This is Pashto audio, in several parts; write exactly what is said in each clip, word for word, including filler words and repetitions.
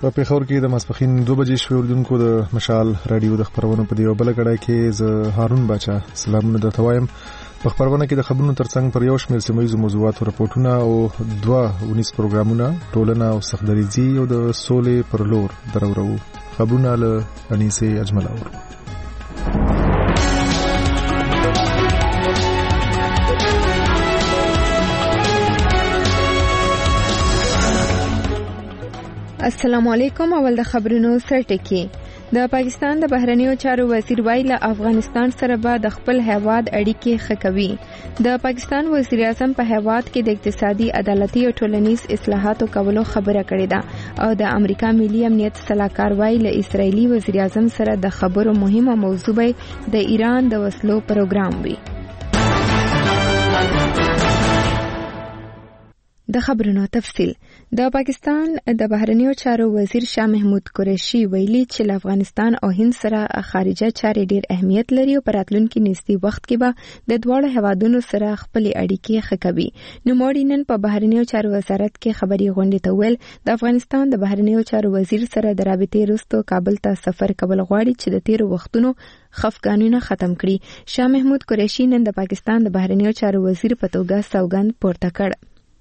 په پیښور کې د ماسپښین دوه بجې شوې اردوونکو د مشال رادیو د خبرونو په دی او بل کړه کې ز هارون باچا سلامونه درته وایم. په خبرونه کې د خبرونو ترڅنګ پر یو شمېر سیمایي موضوعاتو راپورټونه او دوه ونیس پروګرامونه ټولنه او سختدریزي او د سولې پر لور درورو. خبرونه له انیسه اجمل اور. السلام علیکم. اول د خبرونو سرټکی. د پاکستان د بهرنیو چارو وزیر ویل افغانستان سره به د خپل هیواد اړیکې ښه کوي. د پاکستان وزیر اعظم په هیواد کې د اقتصادي عدالتي او ټولنیز اصلاحاتو کولو خبره کړې ده او د امریکا ملي امنیت صلاحکار ویل اسرایلی وزیر اعظم سره د خبرو مهمه موضوع د ایران د وسلو پروګرام وي. د خبرونو تفصیل. د پاکستان د بهرنیو چارو وزیر شاه محمود قریشي ویلي چې له افغانستان او هند سره خارجه چارې ډېر اهمیت لري او په راتلونکي نږدې وخت کې به د دواړو هیوادونو سره خپل اړیکې ښه کوي. نوموړي نن په بهرنیو چارو وزارت کې خبري غونډې ته ویل د افغانستان د بهرنیو چارو وزیر سره د رابطې وروسته کابل ته سفر کول غواړي چې د تیرو وختونو خفګانونه ختم کړي. شاه محمود قریشي نن د پاکستان د بهرنیو چارو وزیر په توګه سوګند پورته کړ.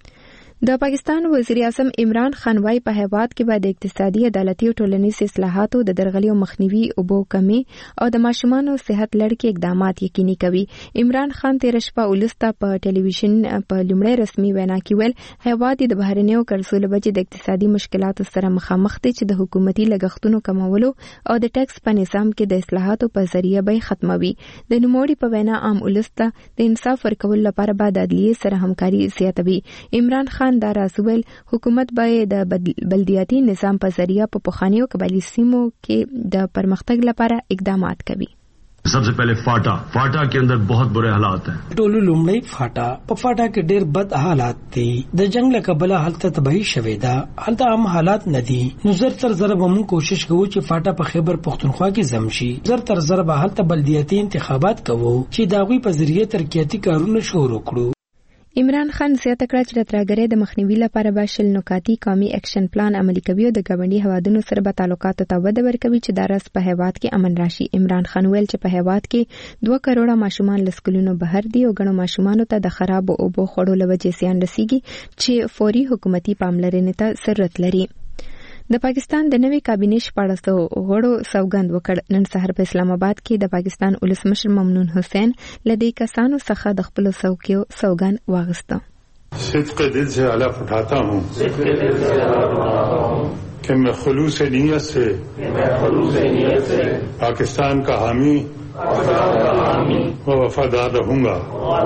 د پاکستان وزیر اعظم عمران خان وايي په هیواد کې به د اقتصادي عدالتي او ټولنیز اصلاحاتو د درغلي مخنیوي او بو کمی او د ماشومانو صحت لړ کې اقدامات یقیني کوي. عمران خان تیر شپه ولسته په ټلویزیون په لومړی رسمي وینا کې ویل هیواد د بهرنیو قرضو له وجې د اقتصادي مشکلاتو سره مخامخ دی چې د حکومتي لګښتونو کمولو او د ټیکس په نظام کې د اصلاحاتو په ذریعہ به ختموي. د نوموړي په وینا عام ولسته د انصاف ورکول لپاره به د عدلیې سره همکاري زیاتوي. عمران خان دا راسویل حکومت باید د بلدیاتي نظام په ذریعہ په پخوانیو قبایلی سیمو کې د پرمختګ لپاره اقدامات کوي. सबसे पहले फाटा फाटा के अंदर बहुत बुरे हालात हैं. ټولو لومړی फाटा په फाटा کې ډېر بد حالات دي. د جنگ له کبله حالت تباہی شوې ده. حالت عام حالات نه دي. نو زر تر زر به موږ کوشش کوو چې फाटा په خیبر پختونخوا کې زم شي. زر تر زر به حالت بلدیاتي انتخابات کوو چې داغوی په ذریعہ ترقیاتي کارونه شروع کړو. عمران خان زیاته کړه چې د ترهګرۍ د مخنیوي لپاره به شل نکاتي قومي اکشن پلان عملي کوي او د ګاونډي هیوادونو سره به تعلقاتو ته وده ورکوي چې دا راز په هیواد کې امن راشي. عمران خان ویل چې په هیواد کې دوه کروڑه ماشومان له سکولونو بهر دي او ګڼو ماشومانو ته د خرابو اوبو خوړو له وجې زیان رسیږي چې فوري حکومتي پاملرنې ته ضرورت لري. د پاکستان د نوې کابینې شپاړسو غړو سوګند وکړ. نن سحر په اسلام آباد کې د پاکستان ولسمشر ممنون حسین له دې کسانو څخه د خپل څوکیو سوګند واغسته. صدق دل سے حلف اٹھاتا ہوں کہ میں خلوص نیت سے پاکستان کا حامی و وفادار رہوں گا.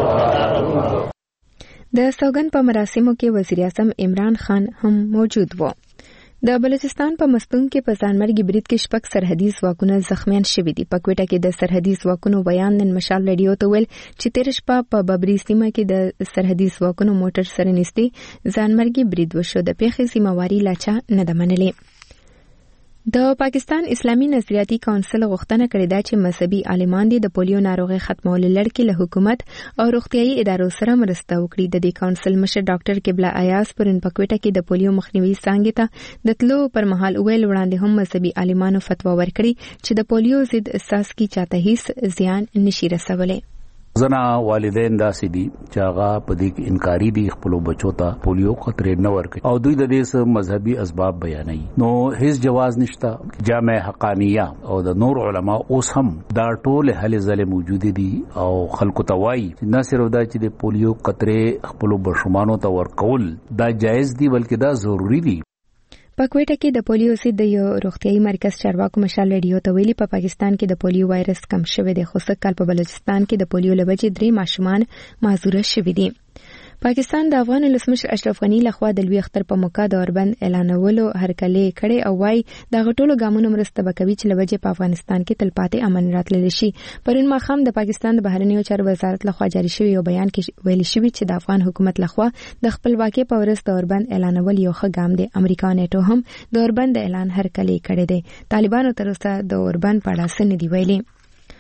د سوګند په مراسمو کې وزیر اعظم عمران خان هم موجود و. د بلوچستان په مستونګ کې په ځانمرګي برید کې شپږ سرحدي ځواکونه زخمیان شوي دي. په کوټه کې د سرحدي ځواکونو بیان نن مشال رادیو ته ویل چې تیر شپه په ببري سیمه کې د سرحدي ځواکونو موټر سره نږدې ځانمرګي برید وشو. د پیښې ذمہواري لا چا نه ده منلې. د پاکستان اسلامي نظریاتي کونسل غوښتنه کړې ده چې مذهبي عالمان دي د پولیو ناروغي ختمولو لړ کې له حکومت او روغتيایي ادارو سره مرسته وکړي. د دې کونسل مشر ډاکټر قبله ایاز پرون په کوټه کې د پولیو مخنیوي څانګې ته د تلو پر مهال ویل وړاندې هم مذهبي عالمانو فتوا ورکړي چې د پولیو ضد اساس کی چاته هیڅ زیان نشي رسولای. زنا والدین داسې دي چې هغه په دې کې انکاری دي خپل بچو ته پولیو خطرې نه ورکړي او دوی د دې سره مذهبي اسباب بیانوي. نو هیڅ جواز نشته. جامع حقانیه او د نور علما اوس هم دا ټول هلې ځلې موجود دي او خلکو ته وایي نه صرف دا چې د پولیو خطرې خپل بشمانو ته ورکول دا جایز دي بلکې دا ضروری دي. په کوټه کې د پولیو ضد د یو روغتيایي مرکز چارواکو مشال رادیو ته ویلي په پاکستان کې د پولیو وایرس کم شوی دی خو سږ کال په بلوچستان کې د پولیو له وجې درې ماشومان معذوره شوي دي. پاکستان د افغان ولسمشر اشرف غنی لخوا د لوی اختر په موقع د اوربند اعلانولو هرکلی کړي او وايي د غټولو ګامونو مرسته وکوي چې لوجه په افغانستان کې تلپاتې امن راتللی شي. پرون ماښام د پاکستان د بهرنیو چارو وزارت لخوا جاری شوی یو بیان کې ویل شوی چې د افغان حکومت لخوا د خپلواکۍ په ورځ د اوربند اعلانول یو ښه ګام دی. امریکا نیټو هم د اوربند اعلان هرکلی کړی دی. طالبانو تر اوسه د اوربند په اړه څه نه دی ویلي.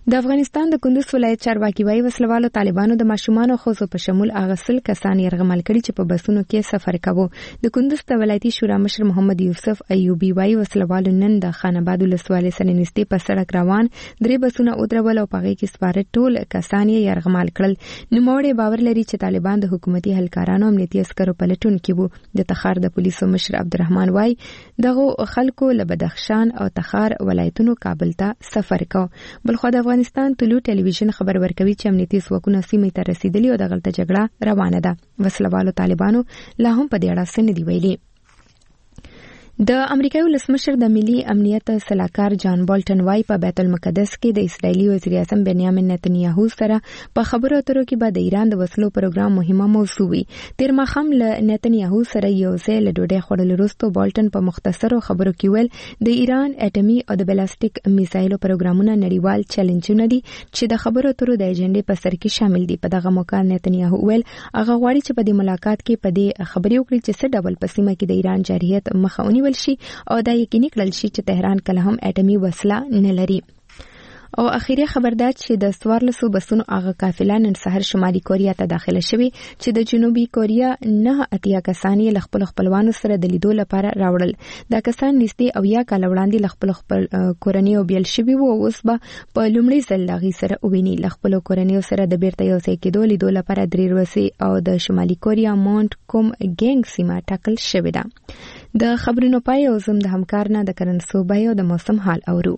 د افغانستان د کندوز ولایت چارواکي وايي وسلوالو طالبانو د ماشومان او ښځو په شمول اغسل کسان يرغمل کړي چې په بسونو کې سفر کاوه. د کندوز د ولایتي شورا مشر محمد یوسف ایوبی وايي وسلوالو نن د خان آباد ولسوالۍ سره نږدې په سړک روان درې بسونه ودرول او په هغه کې سپاره ټول کسان یې يرغمل کړل. نوموړی باور لري چې طالبان د حکومتي هلکارانو امنیتي عسکرو په لټون کې وو. د تخار د پولیسو مشر عبدالرحمن وايي دغه خلکو له بدخشان او تخار ولایتونو کابل ته سفر کاوه. بلخو د افغانستان طلوع ټلویزیون خبر ورکوي چې امنیتي ځواکونه سیمې ته رسیدلي او د غلطه جګړه روانه ده. وسلوالو طالبانو لا هم په دې اړه څه نه دی ویلي. د امریکایي ولسمشر د ملي امنیت سلاکار جان بالټن وايي په بیت المقدس کې د اسرایلی وزیر اعظم بنیامین نتنیاهو سره په خبرو اترو کې به د ایران د وسلو پروګرام مهمه موضوع وي. تیر ماښام له نتنیاهو سره یو ځای له ډوډۍ خوړلو وروسته بالټن په مختصرو خبرو کې ویل د ایران اټومي او د بلاستیک میزایلو پروګرامونه نړیوال چیلنجونه دي چې د خبرو اترو د ایجنډې په سر کې شامل دي. په دغه موقع نتنیاهو ویل هغه غواړي چې په دې ملاقات کې په دې خبرې وکړي چې څه ډول په سیمه کې د ایران جارحیت مخه ونیول شي او دا یقیني کړل شي چې تهران کله هم اټومي وسله نه لري. او اخیری خبردار چې د سوارلسو بسونو هغه قافله نن سحر شمالي کوریا ته داخله شوې چې د جنوبي کوریا نه اتیا کسان یې خپل خپلوانو سره د لیدو لپاره راوړل. دا کسان نږدې او یا کال وړاندې خپل خپل کورنۍ او بیل شوي وو او اوس به په لومړي ځل لغې سره وویني. خپل کورنۍ سره د بیرته یو ځای کېدو لیدو لپاره درې ورځې او د شمالي کوریا مونټ کوم ګینګ سیمه ټاکل شوې ده. د خبرونو پای او زم د همکار نه د کرنسو بای او د موسم حال اورو.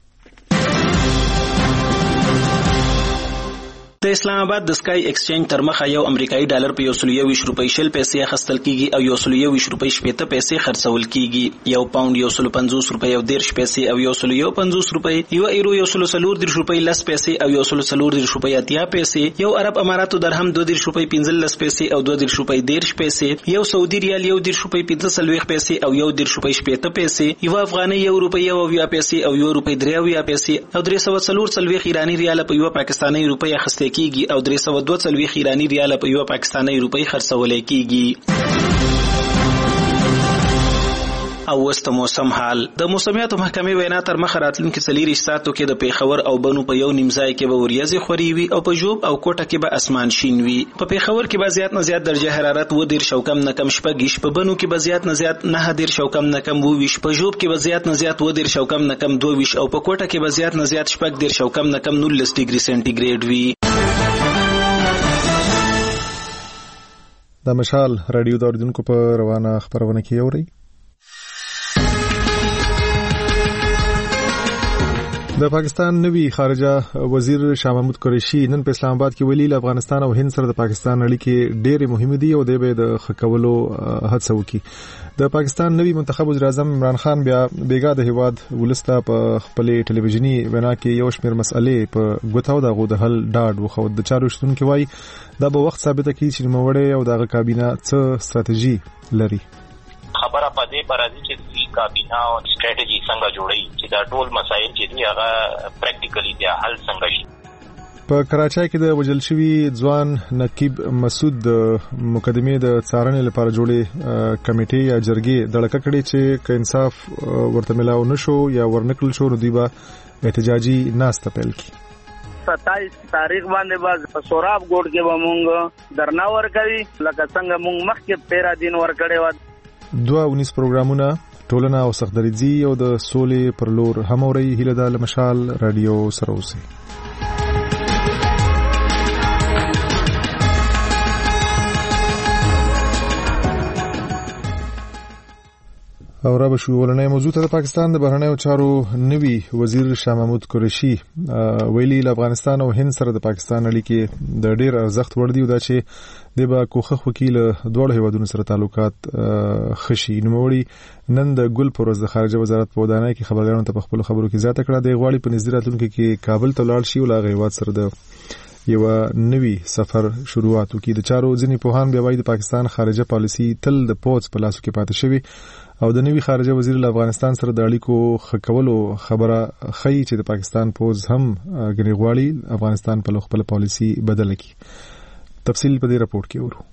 د اسلام آباد د سکای ایکسچینج تر مخه یو امریکایي ډالر په یو سل یوویشت روپۍ شل پیسې اخیستل کیږي او یو سل یوویشت روپۍ شپېته پیسې خرڅول کیږي. یو پاوند یو سل پنځوس روپۍ او دېرش پیسې او یو سل یو پنځوس روپۍ، یو ایرو یو سل څلور دېرش روپۍ لس پیسې او یو سل څلور دېرش روپۍ اتیا پیسې، یو عرب اماراتو درهم دوه دېرش روپۍ پنځلس پیسې او دوه دېرش روپۍ دېرش پیسې، یو سعودي ریال یو دېرش روپۍ پنځه څلوېښت پیسې او یو دېرش روپۍ شپېته پیسې، یو افغانۍ یو روپۍ یو اویا پیسې او یو روپۍ درې اویا پیسې او درې سوه څلور څلوېښت ایراني ریاله په یوه پاکستاني روپۍ اخیستل کیږي او درې سوه دوه څلوېښت ایراني ریاله په یوه پاکستاني روپۍ خرڅول کیږي. او وست موسم حال. د موسمیاتو محکمې وینا تر مخه راتلونکي څلېرویشت ساعتو کې د پیښور او بنو په یو نیم ځای کې به وریځې خورې وي او په ژوب او کوټه کې به اسمان شین وي. په پیښور کې به زیات نه زیات درجه حرارت اووه دېرش او کم نه کم شپږ، په بنو کې به زیات نه زیات نهه دېرش او کم نه کم اووه ویشت، په ژوب کې به زیات نه زیات اووه دېرش او کم نه کم دوه ویشت او په کوټه کې به زیات نه زیات شپږ دېرش او کم نه کم نولس ډیګري سنټیګریډ وي. د مشال رادیو د اوریدونکو په روانه خبرونه کې اوري. د پاکستان نوی خارجه وزیر شاه محمود قریشي نن په اسلام آباد کې ویلي له افغانستان او هند سره د پاکستان اړیکې ډېرې مهمه دي او د به د خکولو هڅه وکړي. د پاکستان نوی منتخب وزیر اعظم عمران خان بیا بیګا د هیواد ولسته په خپل ټلویزیونی وینا کې یو شمېر مسئلې په غوتاو د غو د حل ډاډ وخو د چارو شتون کې وایي دا به وخت ثابت کړي چې نوموړی او دغه کابینه څه ستراتیژي لري. خبره پدې پر راځي چې د کابینه او سټریټجی څنګه جوړي چې دا ټول مسایل چې دی هغه پریکټیکلی بیا حل څنګه شي. په کراچۍ کې د وجل شوی ځوان نقیب مسعود د مقدمې د څارنې لپاره جوړې کمیټې یا جرګې د لکه کړي چې ک انصاف ورته ملاو نشو یا ورنکل شو نو دی به احتجاجي ناسته پیل کی. ستایس تاریخ باندې باز په سوراب ګوډ کې به مونږ درنا ورکوي لکه څنګه مونږ مخکې پیرا دین ورکړې و. دوه ونیس پروګرامونه ټولنه او سختدریزي او د سولې پر لور هم اوري. هیله ده له مشال رادیو سره اوسئ. او را بشو ولنې موضوع ته د پاکستان د بهرنیو چارو نوی وزیر شاه محمود قریشي ویلي له افغانستان او هند سره د پاکستان اړیکې د ډېر ارزښت وړ دي او دا چې د با کوخه وکیل دوه هیوادونو سره تعلقات خشي. نوموړي نن د ګل پروز د خارجه وزارت په ودانۍ کې خبرګانو ته په خپل خبرو کې زیاته کړه د غواړي په نږدې راتلونکي کې کابل ته لاړ شي او لا هیواد سره د یو نوی سفر شروعات وکړي. د چارو ځینې پوهان بیا وايي د پاکستان خارجه پالیسي تل د پوز په لاسو کې پاتې شوی او د نوی خارجه وزیر له افغانستان سره د اړیکو خکولو خبره خی چې د پاکستان پوز هم غنی غواړي افغانستان په خپل پالیسي بدل کړي. تفصیل په دې راپورټ کې ورو.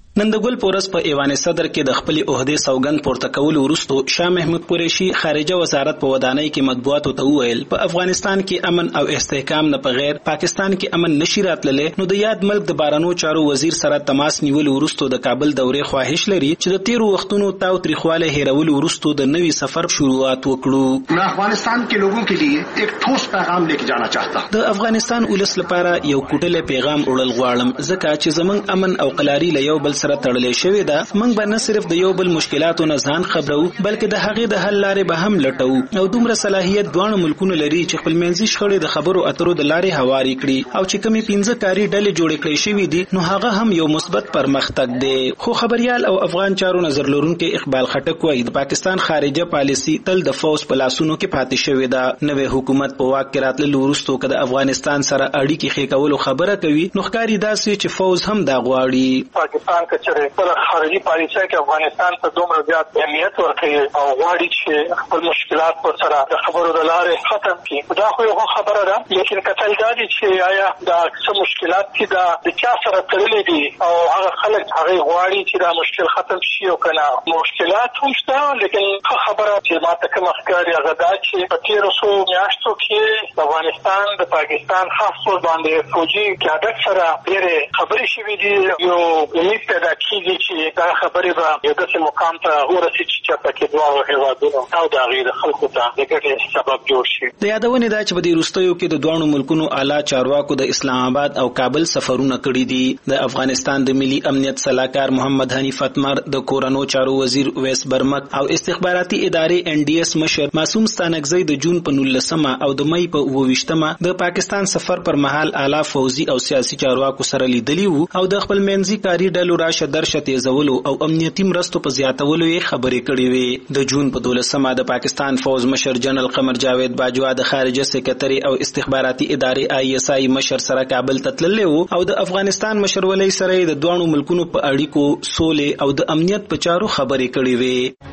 نن د ګل پورس په ایوان صدر کې د خپل عہده سوګند پورته کول وروسته شاه محمود قریشي خارجه وزارت په ودانۍ کې مطبوعاتو ته وویل په افغانستان کې امن او استحکام نه په غیر پاکستان کې امن نشي راتللې. نو د یاد ملک د بارانو چارو وزیر سره تماس نیول وروسته د کابل دورې خواهش لري چې د تیرو وختونو تاو تریخواله هیرول وروسته د نوي سفر شروعات وکړو. मैं अफगानिस्तान के लोगों के लिए एक ठोस पैगाम लेके जाना चाहता हूं. د افغانستان ولس لپاره یو کوټله پیغام وړل غواړم ځکه چې زمنګ امن او قلاري له یو بل سره تړلې شوې ده. موږ به نه صرف د یو بل مشکلاتو نه ځان خبرو بلکې د هغې د حل لارې به هم لټو او دومره صلاحیت دوه ملکونو لري چې خپل منځي شخړې د خبرو اترو د لارې هواري کړي او چې کومې پنځه کاري ډلې جوړې کړې شوې دي نو هغه هم یو مثبت پرمختګ دی. خو خبريال او افغان چارو نظر لرونکو اقبال خټک وايي د پاکستان خارجه پالیسي تل د فوز په لاسونو کې پاتې شوې ده. نوې حکومت په واک کې راتللو وروسته که د افغانستان سره اړیکې ښې کولو خبره کوي نو ښکاري داسې چې فوز هم دا غواړي. پاکستان کچره پر خارجي پالیسۍ کې افغانستان ته دومره زیات اهمیت ورکوي او غواړي چې خپل مشکلات پر سره د خبرو د لارې ختم کړي. دا خو یو خبره ده لیکن کتل دا دي چې آیا دا څه مشکلات چې دا د چا سره تړلي دي او هغه خلک هغه غواړي چې دا مشکل ختم شي او کنه مشکلات هم شته. لیکن خبره چې ما ته کوم ښکاري هغه دا چې په تیرو څو میاشتو کې د افغانستان د پاکستان خاص طور باندې فوجي قیادت سره ډېرې خبرې شوې دي. یو امید پیدا کېږي چې دا خبرې به یو داسې مقام ته ورسي چې پکې دواړو هېوادونو او د هغې د خلکو ته د ګټې سبب جوړ شي. د یادونې دا چې په دې وروستیو کې د دواړو ملکونو اعلی چارواکو د اسلام آباد او کابل سفرونه کړي دي. د افغانستان د ملي امنیت صلاحکار محمد حنیف اتمر، د کورنو چارو وزیر ویس برمک او استخباراتي ادارې ان ډي اس مشر معصوم ستانکزی د جون په نولسمه او د مئی په اووه ویشتمه د پاکستان سفر پر مهال اعلی فوزي او سیاسي چارواکو سره لیدلي وو او د خپل منځي کاری ډلو راشه درشه تیزولو او امنیتي مرستو په زیاتولو یې خبرې کړې وې. د جون په دولسمه د پاکستان فوز مشر جنرال قمر جاوید باجوا د خارجه سکرټري او استخباراتي ادارې آی اس آی مشر سره کابل ته تللی وو او د افغانستان مشر ولی سره د دوه ملکونو په اړیکو سولې او د امنیت په چارو خبرې کړې وې.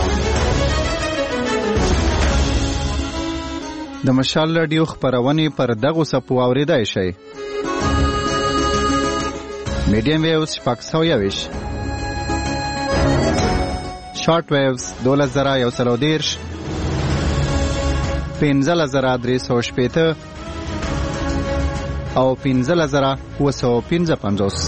د مشال رادیو خبرونه پر دغه سپو اوریدای شي. میډیم ویوز شپږ سوه یویش، شارټ ویوز دولس زره یو سل او دېرش، پنځلس زره درې سوه شپېته او پنځلس زره اووه سوه پنځه پنځوس.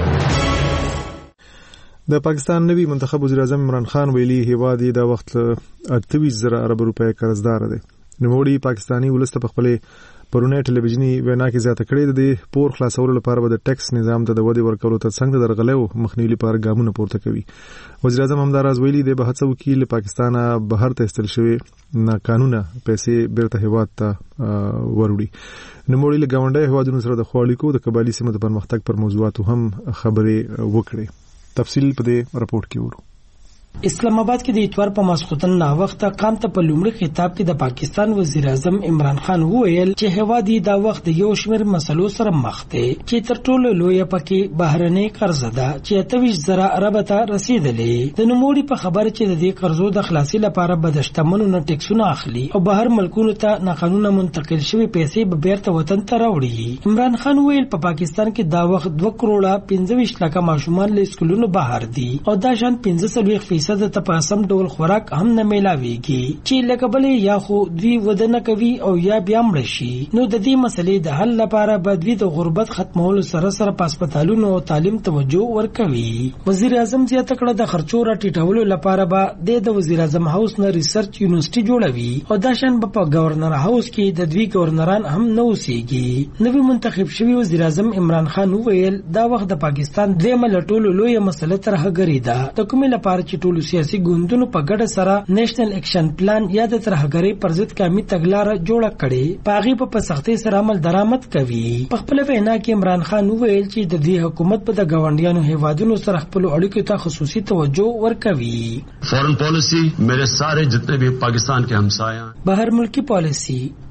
د پاکستان نوی منتخب وزیر اعظم عمران خان ویلي هیواد یې د وخت اته ویشت زره ارب روپۍ قرضدار دی. نوموړي پاکستاني ولس ته په خپلې پرونی ټلویزیوني وینا کې زیاته کړې ده د پور خلاصولو لپاره به د ټیکس نظام ته د ودې ورکولو ترڅنګ د درغلیو مخنیوي لپاره ګامونه پورته کوي. وزیر اعظم همداراز ویلي دی به هڅه وکړي له پاکستانه بهر ته ایستل شوې ناقانونه پیسې بیرته هیواد ته وروړي. نوموړي له ګاونډیو هیوادونو سره د ښو اړیکو د قبایلي سیمو د پرمختګ پر موضوعاتو هم خبرې وکړې. تفصیل په دې راپورټ کې ورو. اسلام آباد کې د اتوار په ماسخوتن نا وخت قام ته په لومړي خطاب کې د پاکستان وزیر اعظم عمران خان وویل چې هواد یې دا وخت د یو شمېر مسلو سره مخ دی چې تر ټولو لوی پکې بهرنۍ قرض ده چې اته ویشت زره ارب ته رسیدلې. د نوموړي په خبره چې د دې قرضو د خلاصي لپاره به د شتمنو نه ټیکسونه اخلي او بهر ملکونو ته ناقانونه منتقل شوي پیسې به بیرته وطن ته راوړي. عمران خان ویل په پاکستان کې دا وخت دوه کروڑه پنځه ویشت لکه ماشومان له سکولونو بهر دي او دا شان پنځه څلوېښت فیصد ته په سم ډول خوراک هم نه میلاویږي چې لکه بلې یا خو دوی ودانه کوي او یا بیا مړ شي. نو د دې مسلې د حل لپاره به دوی د غربت ختمولو سره سره په هسپتالونو او تعلیم توجه ورکوي. وزیر اعظم زیاته کړه د خرچو راټیټولو لپاره به د وزیر اعظم هاوس نه ریسرچ یونیورسيټي جوړوي او دا شان په گورنر هاوس کې د دوی گورنران هم نه اوسېږي. نوی منتخب شوی وزیر اعظم عمران خان وویل دا وخت د پاکستان درېمه له ټولو لویه مسله ترهګري ده د کومې لپاره چې ټولو سیاسي ګوندونو په ګډه سره نېشنل اکشن پلان یا د ترهګرۍ پر ضد قومي تګلاره جوړه کړې په هغې په په سختۍ سره عمل درآمد کوي. په خپله وینا کې عمران خان وویل چې د دې حکومت په د ګاونډیانو هیوادونو سره خپلو اړیکو ته خصوصي توجه ورکوي. فورن پالیسی میرے سارے جتنے بھی پاکستان کے ہمسایہ بهر ملکی پالیسی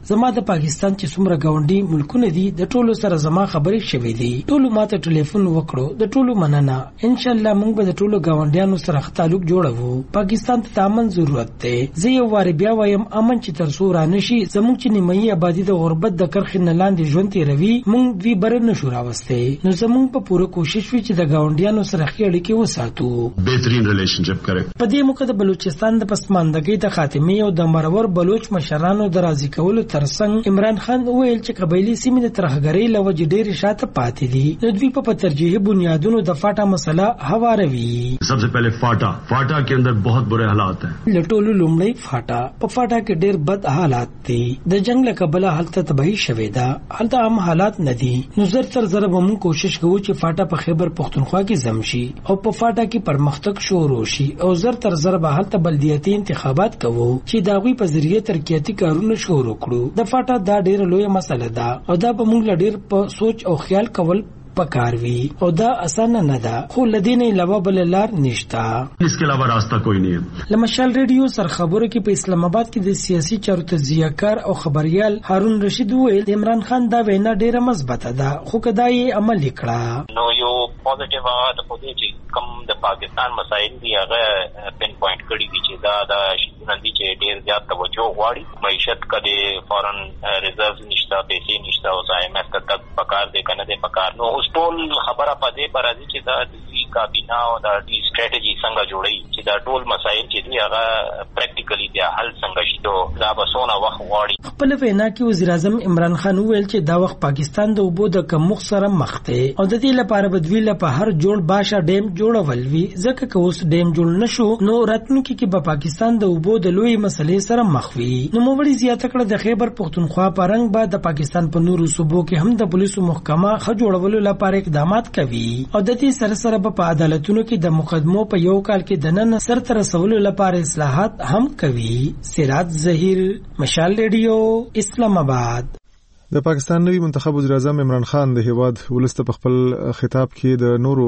زما د پاکستان چې څومره گاونډي ملکونه دي د ټولو سره زما خبرې شوې دي، ټولو ماته ټلیفون وکړو، د ټولو مننه. ان شاء الله موږ به د ټولو گاونډیانو سره تعلق جوړو. پاکستان ته امن ضرورت دی. زه یو وار بیا وایم امن چې تر څو را نشي زموږ چې نیمایي آبادی د غربت د کرښې نه لاندې ژوند تیروي موږ دوی بر نه شو راوستي. نو زموږ په پوره کوشش وی چې د گاونډیانو سره ښې اړیکې وساتو، بهترین ریلیشنشپ کوي. په دې موخه د بلوچستان د پسماندګۍ د خاتمې او د مرور بلوچ مشرانو د راضي کولو ترڅنګ عمران خان وویل چې قبایلی سیمې د ترهګرۍ له وجې ډېرې شاته پاتې دي، نو دوی په ترجیحي بنیادونو د فاټا مسله هواروي. सबसे पहले फाटा फाटा के अंदर बहुत बुरे हालात हैं. لټولو لومړی فاټا په فاټا کې ډېر بد حالات دي. د جنگ له کبله هلته تباہي شوې ده، هلته عام حالات نه دي. نو زر تر زر به موږ کوشش کوو چې فاټا په خیبر پختونخوا کې زم شي او په فاټا کې پرمختګ شروع شي او زر تر زر به هلته بلدیاتي انتخابات کوو چې دا غوي په ذریعہ ترقیاتي کارونه شروع کړو. د فاټا دا ډېر لوی مسله ده او دا به موږ ډېر په سوچ او خیال کول پکاروي او دا اسانه نه ده، خو لدینه علاوه بل لار نشتا. इसके अलावा रास्ता कोई नहीं है. لمشال ریډیو سرخبرو کې په اسلام آباد کې د سیاسي چارو تجزیه‌کار او خبريال هارون رشید وویل عمران خان دا وینا ډیره مثبته ده، خو کدا یې عمل وکړه نو یو پوزټیو هغه د خوده چې کم د پاکستان مسایل دی هغه پن پوینټ کړی دي چې دا د شندې چې ډیر زیات توجه غواړي. معیشت کده فورن ریزرቭ نشته، پیسې نشته او ځای مې تک پکار دې کنه دې پکار. نو ټول خبره پدې پر راځي چې دا د کابینه او د سټریټجی څنګه جوړي چې دا ټول مسایل چې دی هغه پریکټیکلی بیا حل څنګه شي. دا به څونه وخت غواړي. خپل وینا کې وزیر اعظم عمران خان وویل چې دا وخت پاکستان د اوبو د کمښت سره مخ دی او د دې لپاره بدوی په هر جوړ باشه ډیم جوړول وی، ځکه که اوس ډیم جوړ نشو نو راتلونکي کې به پاکستان د اوبو د لوی مسلې سره مخ وي. نو موړي زیاته کړه د خیبر پختونخوا پرنګ بعد د پاکستان په نورو صوبو کې هم د پولیسو محکمه خ جوړولو لپاره اقدامات کوي او د دې سره سره په عدالتونو کې د مقدمو په یو کال کې د نن سر تر رسولو لپاره اصلاحات هم کوي. سراج ظهیر، مشال ریډیو، اسلام آباد. د پاکستان نوی منتخب وزیر اعظم عمران خان د هیواد ولسته په خپل خطاب کې د نورو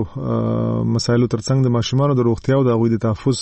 مسایلو ترڅنګ د ماشومانو د روغتیا او د غوړي د تحفظ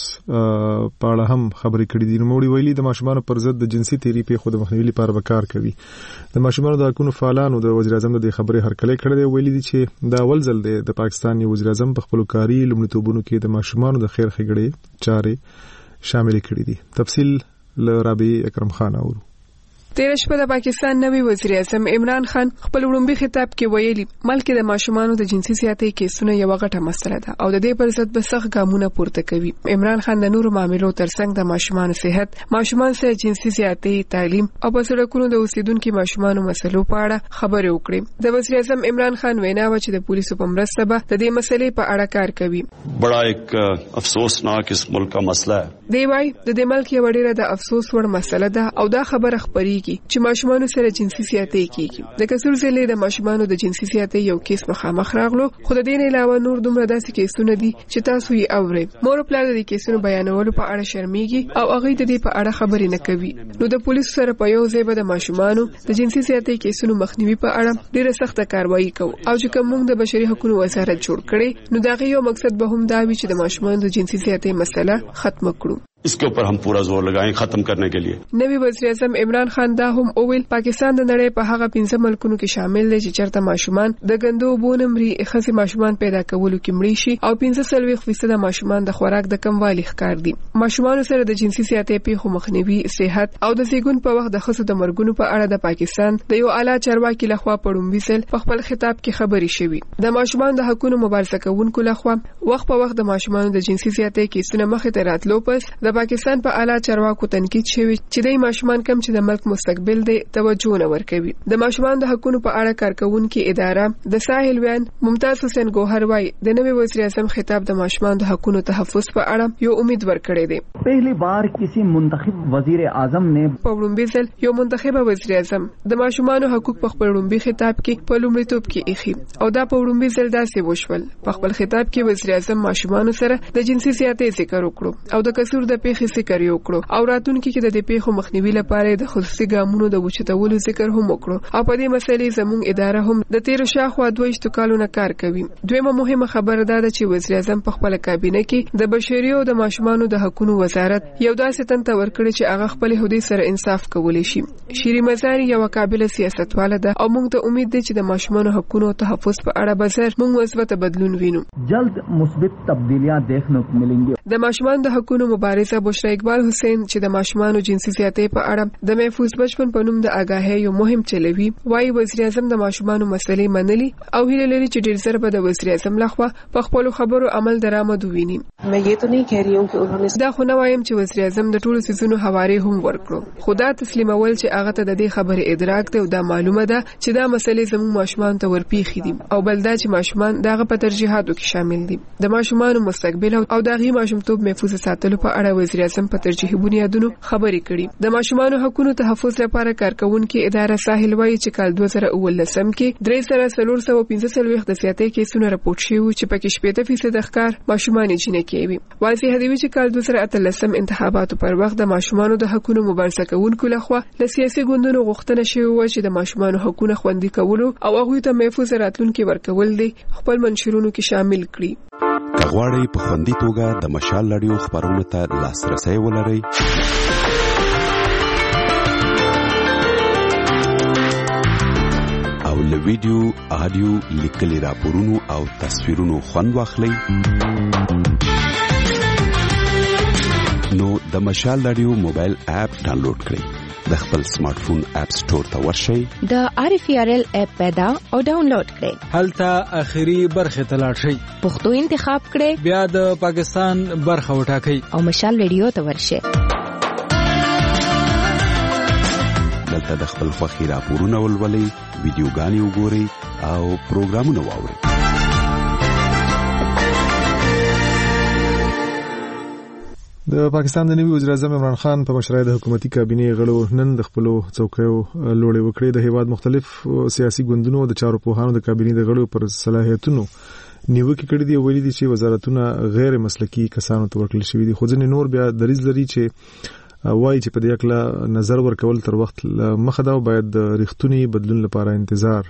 په اړه هم خبرې کړې دي. نو ویلي د ماشومانو پر ضد د جنسي تیری په خود مخنیوي لپاره وکړ کوي. د ماشومانو د حقوقو فعالانو د وزیر اعظم د خبرې هرکلی کړې دی. ویلي دي چې دا اول ځل دی د پاکستان وزیر اعظم په خپل کاري لومړیتوبونو کې د ماشومانو د خیر ښېګړې چارې شامل کړې دي. تفصیل له رابعه اکرم خان اورو. تیر شپه د پاکستان نوی وزیر اعظم عمران خان خپل وړومبي خطاب کې ویلي ملک د ماشومانو د جنسي زیاتۍ کیسونه یو غټه مسله ده او د دې پر ضد به سخت ګامونه پورته کوي. عمران خان د نورو معاملو ترڅنګ د ماشومانو صحت، ماشومان سره جنسي زیاتۍ، تعلیم او په سړکونو د اوسیدونکو ماشومانو مسلو په اړه خبرې وکړي. د وزیر اعظم عمران خان وینا و چې د پولیسو په مرسته به د دې مسلې په اړه کار کوي. بڑا ایک افسوسناک اس ملک کا مسئلہ ہے. دی وايي د دې ملک یو ډیره د افسوس وړ مسله ده او دا خبره خبري چې ماشومانو سره جنسي زیاتۍ کیږي. د کسر ضلع د ماشومانو د جنسي زیاتۍ یو کیس مخامخ راغلو، خو د دې نه علاوه نور دومره داسې کیسونه دي چې تاسو یې اورئ. مور پلار د کیسونو بیانولو په اړه شرمېږي او هغه د دې په اړه خبرې نه کوي. نو د پولیسو سره په یو ځای به د ماشومانو د جنسي زیاتۍ کیسونو مخنیوي په اړه ډیره سخته کاروایی کوو او چې کوم د بشري حقوقو وزارت جوړ کړي نو دا غي یو مقصد به هم دا وي چې د ماشومانو د جنسي زیاتۍ مسله ختم کړو. اس کے اوپر ہم پورا زور لگائیں ختم کرنے کے لیے. نوی وزیر اعظم عمران خان دا هم اویل پاکستان د نړۍ په هغه پنځه ملکونو کې شامل دی چې چرته ماشومان د غندو بونمري خزي ماشومان پیدا کولو کې مړي شي او پنځه سلوي فیصد ماشومان د خوراک د کموالي ښکار دي. ماشومان سره د جنسي زیاتۍ په مخنیوي، صحت او د زیګون په وخت د خزو د مرګونو په اړه د پاکستان د یو اعلی چارواکي لخوا پړومبي سل په خپل خطاب کې خبري شوی. د ماشومان د حقوقو مبارزه کوونکو لخوا وخت په وخت د ماشومان د جنسي زیاتۍ کیسونه مخې ته راتلو پس د پاکستان په اعلی چارواکو تنقید شوی چې د ماشومان کم چې د ملک مستقبل دی توجه نه ورکوي. د ماشومان د حقوقو په اړه کارکونکو اداره د ساحل وین ممتاز حسین ګوهر وايي د نوي وزیر اعظم خطاب د ماشومان د حقوقو تحفظ په اړه یو امید ورکړی دی. پہلی بار کسی منتخب وزیر اعظم نے په وړومبي ځل یو منتخب وزیر اعظم د ماشومان حقوق په خپل وړومبي خطاب کې په لومړیتوب کې ایخي او دا په وړومبي ځل داسې وشول. په خپل خطاب کې وزیر اعظم ماشومان سره د جنسي زیاتۍ ذکر وکړو او د کسور د پیښې ذکر وکړو او راتلونکي کې د دې پیښو مخنیوي لپاره د خصوصي ګامونو د وچتولو ذکر هم وکړو او په دې مسلې زموږ اداره هم د تیر شاخوا دوه کالونو کار کوي. دویمه مهمه خبره ده چې وزیر اعظم په خپل کابینه کې د بشري او د ماشومانو د حقوقو وزارت یو داسې تن ته ورکړي چې هغه خپل هدي سره انصاف کولی شي. شيري مزاري یو قابل سیاستواله ده او موږ ته امید ده چې د ماشومانو حقوقو او تحفظ په اړه بازار موږ مثبت بدلون وینو. جلد مثبت تبدیلیاں دیکھنے کو ملیں گی. د ماشومانو د حقوقو مبارزه بشرا اقبال حسین چې د ماشومانو جنسي زیاتې په اړه د محفوظ بچپن په نوم د آگاهۍ یو مهم چلوي وايي وزیر اعظم د ماشومانو مسلې منلي او هیله لري چې ډیر زر به د وزیر اعظم لخوا په خپل خبرو عمل درآمد وویني. مې یې ته نه کړی یو چې انہوں دا خو نه وایم چې وزیر اعظم د ټولو سيزونو حواله هم ورکړو. خدا تسلیمول چې هغه ته د دې خبرې ادراک دی او دا معلومه ده چې دا مسلې زموږ ماشومان ته ورپیخي دي او بل دا چې ماشومان دغه په ترجیحاتو کې شامل دي. د ماشومانو مستقبل او دغه ماشومتوب محفوظ ساتلو په اړه وزیر اعظم په ترجیحي بنیادونو خبرې کړي. د ماشومانو حقوقو تحفظ لپاره کارکونکو اداره ساحل وايي چې کال دوه زره اوولسم کې درې سره څلور سوه پنځه څلوېښت د زیاتې کیسونه راپورټ شوي چې پکې شپږ فیصد ښکار ماشومان جنکې وي. واضح دی چې کال دوه زره اتلسم انتخاباتو پر وخت د ماشومانو د حقوقو مبارزه کوونکو لخوا له سیاسي ګوندونو غوښتنه شوې و چې د ماشومانو حقوقو خوندي کولو او هغوی ته محفوظ راتلونکي ورکول دي خپل منشورونو کې شامل کړي. کغواړی په خوندي توګه د مشال لړیو خبرونو ته لاسرسي ولرئ او له ویډیو آډیو لیکلي راپورونو او تصویرونو خوند واخلئ نو د مشال رادیو موبایل اپ ډاونلوډ کړئ د خپل سمارټ فون اپ سٹور ته ورشئ د آر اف ار ال اپ پیدا او ډاونلوډ کړئ هلته اخیری برخه ته لاړ شئ پښتو انتخاب کړئ بیا د پاکستان برخه وټاکئ او مشال رادیو ته ورشئ دلته د خپل خوښي راپورونه ولولئ ویډیوګانې وګورئ او پروګرامونه واورئ. د پاکستان د نوي وزیر اعظم عمران خان په مشرۍ د حکومتي کابینې غړو نن د خپل څوکیو لوړې وکړې. د هیواد مختلف سیاسي ګوندونو د چارو پوهانو د کابینې د غړو پر صلاحیتونو نیوکې کړې دي او ویلي دي چې وزارتونه غیر مسلکي کسانو ته ورکړل شوي دي. خو ځینې نور بیا دریځ لري چې وایي چې په دې اړه نظر ورکول تر وخت مخه دا باید د ریښتونی بدلون لپاره انتظار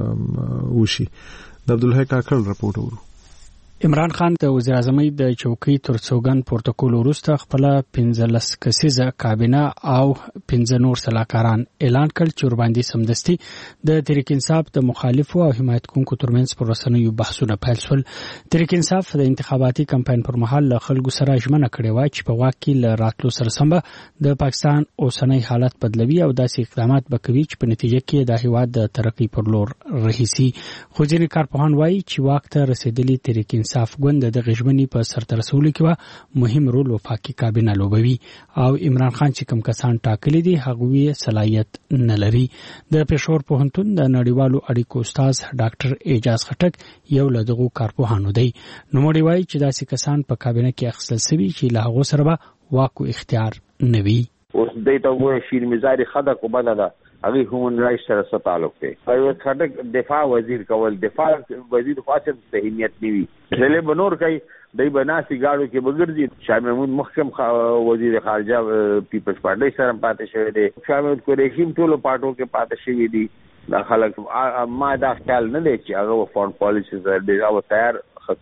وشي. د عبدالحی کاکړ راپورټ ورو. عمران خان د وزیر اعظم د چوکۍ تر څوګند پروتوکول وروسته خپل پنځلس کسیزه کابینه او پنځه نور سلاکاران اعلان کړ چې ورباندې سمدستي د تحریک انصاف د مخالفو او حمایت کوونکو ترمنځ پر رسنیو بحثونه پیل شول. تحریک انصاف د انتخاباتي کمپاین پر مهال له خلکو سره ژمنه کړې و چې په واک کې له راتلو سره سم د پاکستان اوسنۍ حالت بدلوي او داسې اقدامات وکوي چې په نتیجه کې د هیواد د ترقی پر لور رهیسي. خو ځینې کارپوهان وایي چې واک ته رسیدلي تحریک انصاف ګوند د غژمنې په سرته رسولو کې مهم رول وفاقي کابینه لوبوي او عمران خان چې کوم کسان ټاکلي دي هغوی صلاحیت نه لري. د پېښور پوهنتون د نړیوالو اړیکو استاد ډاکټر اعجاز خټک یو له دغو کارپوهانو دی. نو مړي وایي چې داسې کسان په کابینه کې اخیستل شوي چې له هغو سره به واک او اختیار نه وي. اوس دې ته وایي شیر مزاري خدا کو بنا ده هغه هومن رائټس سره څه تعلق دی. ایوب خټک دفاع وزیر کول دفاع وزیر خاصه ذهنیت نیوي دله بنور کوي دای بناسي گاړو کې بغرضی شاه محمود محکم وزیر خارجه پیپلز پارټي سره پاتې شوی دی. شاه محمود کو رحیم ټولو پارټو کې پاتې شوی دی. دا خلک ما دا خیال نه دی چې هغه فورن پالیسی زړه او تیار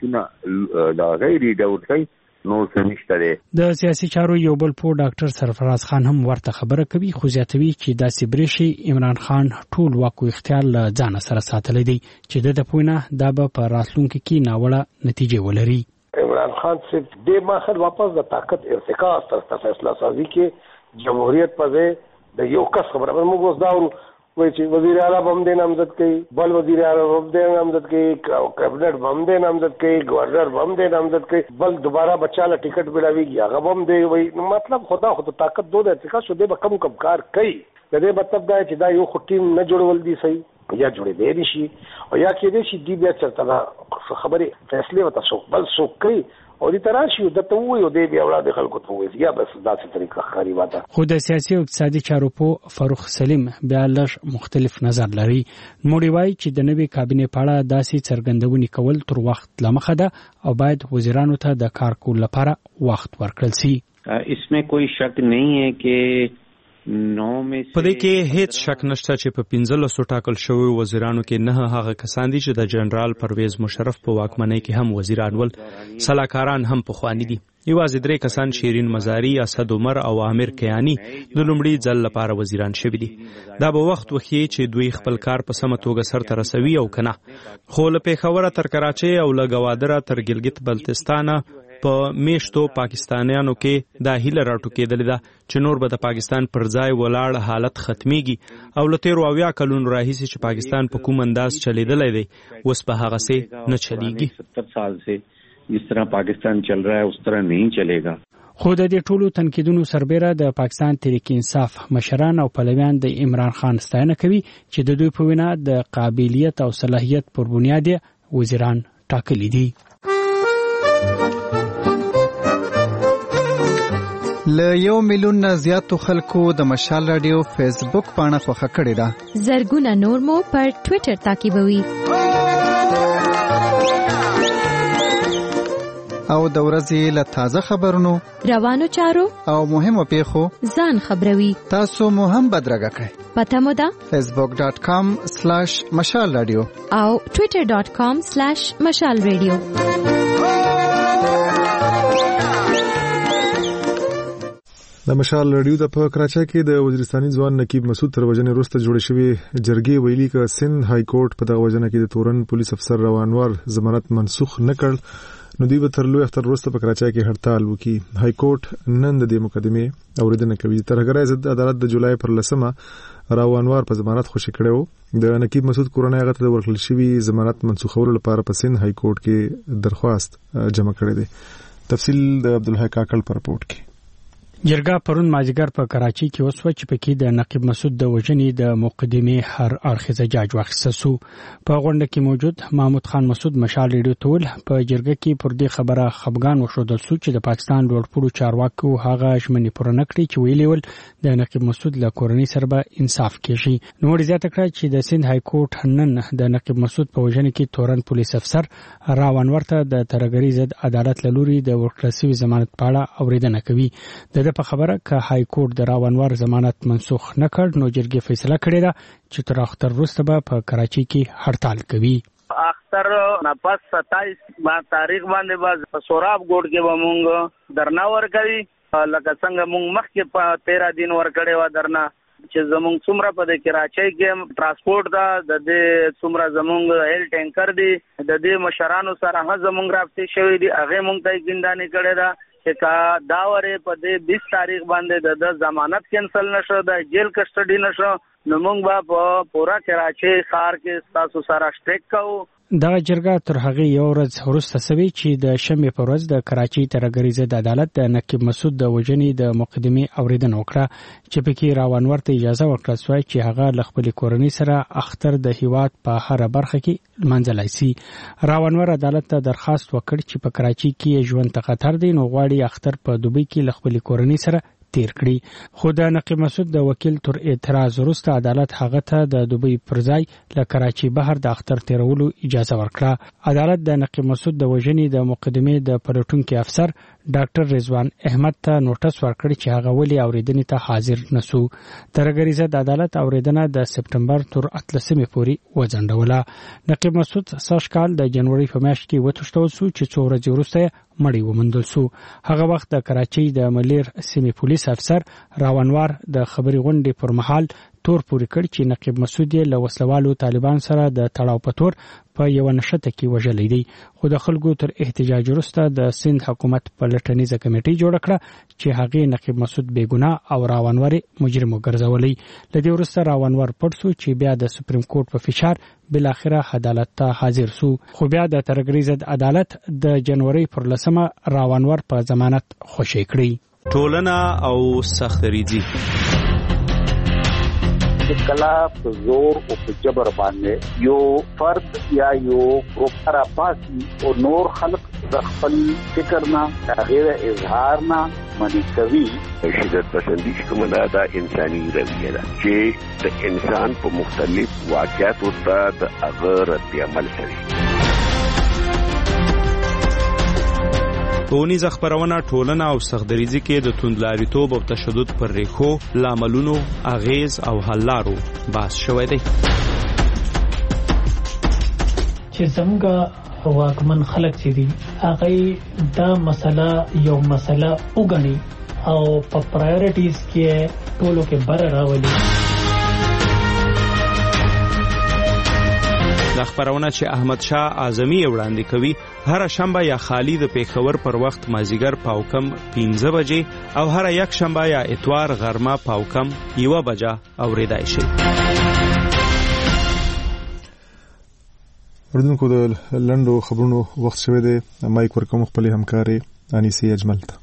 خطونه دا غیر ډاوټ کوي نور څه نشته دی. د سیاسي چارو یو بل پو ډاکټر سرفراز خان هم ورته خبره کوي خو زیاتوي چې داسې بریشي عمران خان ټول واک او اختیار له ځان سره ساتلی دی چې د پوینه دا به په راتلونکي کې ناوړه نتیجې ولري. عمران خان صرف د ماخذ واپس د طاقت ارتکاز تر فیصله سازي کې جمهوریت په ځای د یو کس خبره موږ اوس دا وایي چې وزیر اعلی هم دې نامزد کوي بل وزیر اعلی هم دې نامزد کوي کابینټ هم دې نامزد کوي گورنر هم دې نامزد کوي بل دوباره بچاله ټیکټ ملاويږي هغه هم دې وایي. مطلب خدا خو د طاقت دوه ارتکاز شو دې به کم کم کار کوي. د دې مطلب دا چې دا یو ټیم نه جوړول دي صحیح یا جوړې دی شي او یا کې دې شي دی بیا چرته خبره فیصله وته شو بل څوک کوي او دې تراشي د ته وي او دې بیا اولاد خلکو ته وي یا بس داسې طریقه خاري واده. خو د سیاسي او اقتصادي چارو په فاروق سلیم بیا لږ مختلف نظر لري. موږ وایي چې د نوې کابینې په اړه داسې څرګندونې کول تر وخت لمخه ده او باید وزیرانو ته د کار کول لپاره وخت ورکړل شي. इसमें कोई शक नहीं है कि په دې کې هیڅ شک نشته چې په پنځلسو ټاکل شویو وزیرانو کې نه هغه کسان دي چې د جنرال پرویز مشرف په واکمنۍ کې هم وزیران ول، سلاکاران هم پخوانی دي. یوازې درې کسان شیرین مزاری، اسد عمر او عامر کیانی د لومړي ځل لپاره وزیران شوي دي. دا به وخت وخی چې دوی خپل کار په سمه توګه سرته رسوي او کنه. خو له پیښوره تر کراچۍ او له ګوادره تر ګلګت بلتستانه په میشتو پاکستانیانو کې دا هیله راټوکېدلې ده چې نور به د پاکستان پر ځای ولاړ حالت ختمیږي او له تیرو اویا کلونو راهیسې چې پاکستان په کوم انداز چلیدلی دی اوس په هغسې نه چلیږي. ستر سال سے جس طرح پاکستان چل رہا ہے اس طرح نہیں چلے گا. خو د دې ټولو تنقیدونو سربیره د پاکستان تحریک انصاف مشران او پلویان د عمران خان ستاینه کوي چې د دوی په وینا د قابلیت او صلاحیت پر بنیاد وزیران ټاکلي دي. له یو میلیون نه زیاتو خلکو د مشال رادیو فیسبوک پاڼه خوښه کړې ده. زرګونه نور مو پر ټوئیټر تعقیبوي. او د ورځې له تازه خبرونو، روانو چارو او مهمو پیښو ځان خبروي. تاسو مو هم بدرګه کړئ. پته مو ده فیسبوک ډاٹ کام سلیش مشال رادیو او ټوئیټر ډاٹ کام سلیش مشال رادیو. د مشال رادیو د په کراچۍ کې د وزیرستاني ځوان نقیب مسعود تر وژنې وروسته جوړې شوې جرګې ویلي چې سند های کورټ په دغه وژنه کې د تورن پولیس افسر روانوار ضمانت منسوخ نه کړ نو دوی به تر لوی اختر وروسته په کراچۍ کې هړتال وکړي. های کورټ نن د دې مقدمې اوریدنه کوي. ترهګرۍ ضد عدالت د جولای پر لسمه روانوار په ضمانت خوشي کړو. د نقیب مسعود کورنۍ هغه ته ورکړل شوی ضمانت منسوخولو لپاره په سند های کورټ کې درخواست جمع کړی دی. تفصیل د عبدالحی کاکل پر رپورټ کې. جرګه پرون مازیګر په کراچۍ کې وسوه چې پکې د نقیب مسعود د وژنې د مقدمې هر اړخیزه جاج واخیسته سو. په غونډه کې موجود محمود خان مسعود مشال ریډیو ته ول په جرګه کې پر دې خبره خفګان وښودل سو چې د پاکستان لوړپوړو چارواکو هغه ژمنې پوره نه کړې چې ویلي ول د نقیب مسعود له کورنۍ سره به انصاف کیږي. نو زیاته کړه چې د سند های کورټ نن د نقیب مسعود په وژنه کې تورن پولیس افسر راونور ته د ترهګرۍ ضد عدالت له لوري د ورکړل شوي ضمانت په اړه اوریدنه کوي. د په خبره که های کورټ د راونور ضمانت منسوخ نه کړ نو جرګې فیصله کړې ده چې تر اختر وروسته به په کراچۍ کې هړتال کوي. اختر نه پس ستایس تاریخ باندې باز په سوراب ګوډ کې به مونږ درنا ورکوي لکه څنګه مونږ مخکې په تیرا دین ورکړې و درنا چې زمونږ څومره په کراچۍ کې ترانسپورت دا د دې څومره زمونږ هیل ټینکر دی د دې مشرانو سره هم زمونږ رابطې شوې دي هغه مونږ ته ګندانې کړې ده چې کا دا ورې په دې بیس تاریخ باندې د ضمانت کینسل نشو د جیل کسټډي نشو نو موږ به په پورا کراچۍ ښار کې تاسو سره شټیک کوو. دغه جرګه تر هغه یو ورځ وروسته سوي چې د شنبې په ورځ د کراچۍ ترهګرۍ ضد عدالت د نقیب مسعود د وژنې د مقدمې اوریدنه وکړه چې پکې راونور ته اجازه ورکړل شوه چې هغه له خپلې کورنۍ سره اختر د هیواد په هره برخه کې لمانځلی سي. راونور عدالت ته درخواست وکړ چې په کراچۍ کې ژوند ته خطر دی نو غواړي اختر په دوبۍ کې له خپلې کورنۍ سره تیر کړي. خو د نقیب مسعود د وکیل تر اعتراض وروسته عدالت هغه ته د دوبۍ پر ځای له کراچۍ بهر د اختر تیرولو اجازه ورکړه. عدالت د نقیب مسعود د وژنې د مقدمې د پلټونکي افسر ډاکټر رضوان احمد ته نوټس ورکړ چې هغه ولې اوریدنې ته حاضر نسو. ترهګرۍ ضد عدالت اوریدنه د سپټمبر تر اتلسمې پورې وځنډوله. نقیب مسعود سږ کال د جنوري په میاشت کې وتښتول سو چې څو ورځې وروسته مړی وموندل سو. هغه وخت د کراچۍ د ملیر سیمې پولیس افسر راونوار د خبري غونډې پر مهال تور پورې کړ چې نقیب مسعود یې له وسلوالو طالبان سره د تړاو په تور په یو نشته کې وژلی دی. خو د خلکو تر احتجاج وروسته د سند حکومت په لټنیزه کمیټې جوړه کړه چې هغه نقیب مسعود بیګناه او راونور مجرم وګرځولي. له دې وروسته راونور پټ سو چې بیا د سپریم کورټ په فشار بل اخره عدالت ته حاضر سو. خو بیا د ترهګرۍ ضد عدالت د جنوري پر لسمه راونور په ضمانت خوشی کړی. ټولنه او سختریزي چې کلا په زور او په جبر باندې یو فرد یا یو ګروپ را پاسي او نور خلق د خپل فکر نه غیر اظهار نه منی کوي. شدت پسندی کوم دا د انساني رویه ده چې د انسان په مختلف واقعاتو ته د هغه رد عمل کوي. ټولنیز خبرونه ټولنه او سختدریزي کې د توندلاریتوب او تشدد پر ریښو لاملونو اغیز او حل لارو بحث شوی دی. چې څنګه واکمن خلک چې دي هغه دا مسله یو مسله وګڼي او په پرایورټیز کې ټولو کې بر راولي. د خبرونه چې احمد شاه اعظمي وړاندې کوي هر شنبه یا خالی د پیښور پر وخت مازیګر پاوکم پنځه بجې او هر یک شنبه یا اتوار غرمه پاوکم یو بجه اوریدای شي. اردوونکو د لندو خبرونو وخت شوه دی. مایک ورکوم خپل همکاري انیسي اجمل ته.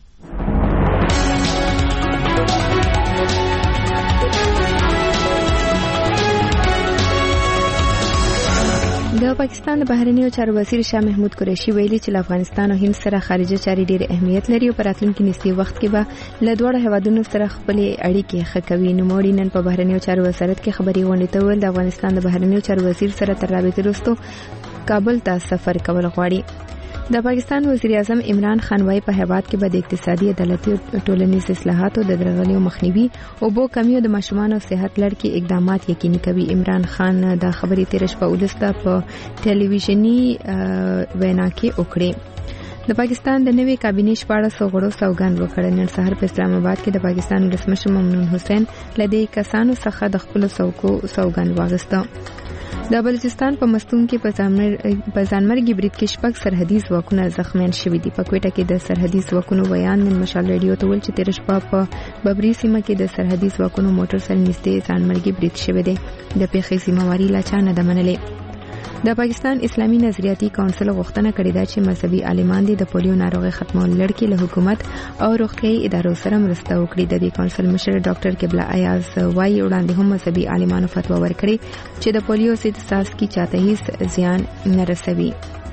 د پاکستان د بهرنیو چارو وزیر شاه محمود قریشي ویلي چې افغانستان او هند سره خارجه چاري ډېر اهمیت لري او په راتلونکي نږدې وخت کې به له دواړو هیوادونو سره خپل اړیکې ښه کوي. نوموړي نن په بهرنیو چارو وزارت کې خبري غونډې ته ویل د افغانستان د بهرنیو چارو وزیر سره تر رابطې وروسته کابل ته سفر کول غواړي. د پاکستان وزیر اعظم عمران خان وايي په هیواد کې به د اقتصادي عدالتي او ټولنیز اصلاحاتو د درغليو مخنیوي او بو کمی او د ماشومان او صحت لړ کې اقدامات یقیني کوي. عمران خان دا خبرې تیر شپه ولسته په ټلویزیونی وینا کې وکړې. د پاکستان د نوې کابینې شپاړس غړو سوګند وکړ. نن سهار په اسلام آباد کې د پاکستان ولسمشر ممنون حسین لدې کسانو څخه د خپل څوکو سوګند واغسته. د بلوچستان په مستون کې په ځانمرګي برید کې شپږ سرحدي ځواکونه زخمیان شوي دي. په کوټه کې د سرحدي ځواکونو بیان نن مشال ریډیو ته ویل چې تیر شپه په ببري سیمه کې د سرحدي ځواکونو موټر سره نږدې ځانمرګي برید شوی دی. د پیښې ذمہواری لا چا نه ده منلې. د پاکستان اسلامي نظریاتي کونسل غوښتنه کړې ده چې مذهبي عالمان دي د پولیو ناروغي ختمولو لړ کې له حکومت او روغتيایي ادارو سره مرسته وکړي. د دې کونسل مشر ډاکټر قبله ایاز وايي وړاندې هم مذهبي عالمانو فتوا ورکړي چې د پولیو ضد سازکی چاته هیڅ زیان نه رسوي.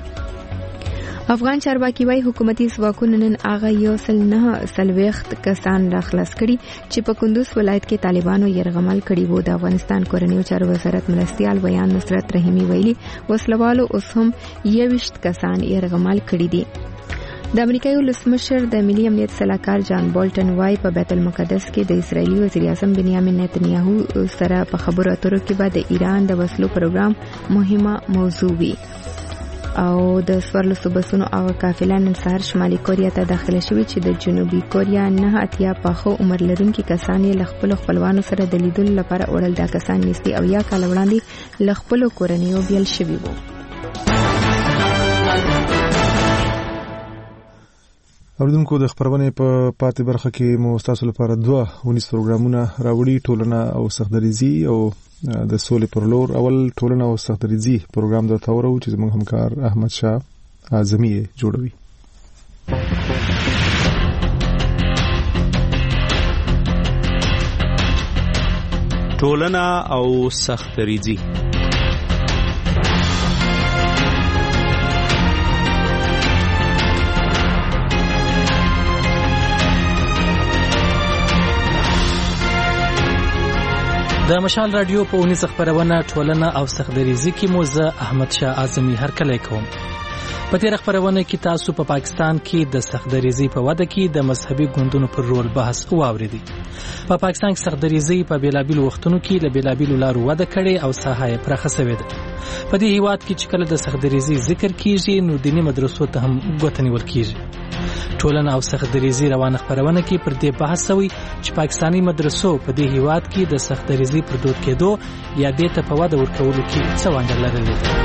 افغان چارواکي وايي حکومتي ځواکونو نن هغه یو سل نه سلويخت کسان را خلاص کړي چې په کندوز ولایت کې طالبانو يرغمل کړي وو. د افغانستان کورنیو چارو وزارت مرستيال بیان نصرت رحیمی ویلي وسلوالو اوس هم یوشت کسان يرغمل کړي دي. د امریکایي ولسمشر د ملي امنیت سلاکار جان بولټن وايي په بیت المقدس کې د اسرایلی وزیر اعظم بنیامین نتنیاهو سره په خبرو اترو کې به د ایران د وسلو پروګرام مهمه موضوع وي. او د سوارلسو بسونو او قافله نن سهار شمالي کوریا ته داخله شوې چې د جنوبي کوریا نه اتیا پاخو عمر لرونکي کسان یې لخپل خپلوانو سره د لیدلو لپاره وړل. دا کسان نږدې او یا کال وړاندې لخپل کورنیو بیل شوي وو. اوردونکو د خبرونه په پاتې برخه کې مو تاسو لپاره دوه ونیس پروګرامونه راوړي. ټولنه او سختدریزي او د سولې پر لور. اول ټولنه او سختدریزي پروګرام درته ورو چې زموږ همکار احمد شاه اعظمي جوړوي. ټولنه او سختدریزي. د مشال رادیو په اونیز خبرونه ټولنه او سختدریزي کې مو زه احمد شاه اعظمي هرکلی کوم. په تیر خبرونه کې تاسو په پا پاکستان کې د سختدریزي په وده کې د مذهبي ګوندونو پر رول بحث واوریدي. په پا پاکستان کې سختدریزي په بیلابیل وختونو کې له بیلابیل لارو وده کړي او ساحه یې پراخه شوې ده. په دې هیواد کې چې کله د سختدریزي ذکر کیږي نو دیني مدرسو ته هم ګوته نیول کیږي. ټولنه او سختدریزي روانه خبرونه کې پر دې بحث شوی چې پاکستانی مدرسو په دې هیواد کې د سختدریزي پر دود کېدو یا دې ته په وده ورکولو کې څه ونډه لرلې ده.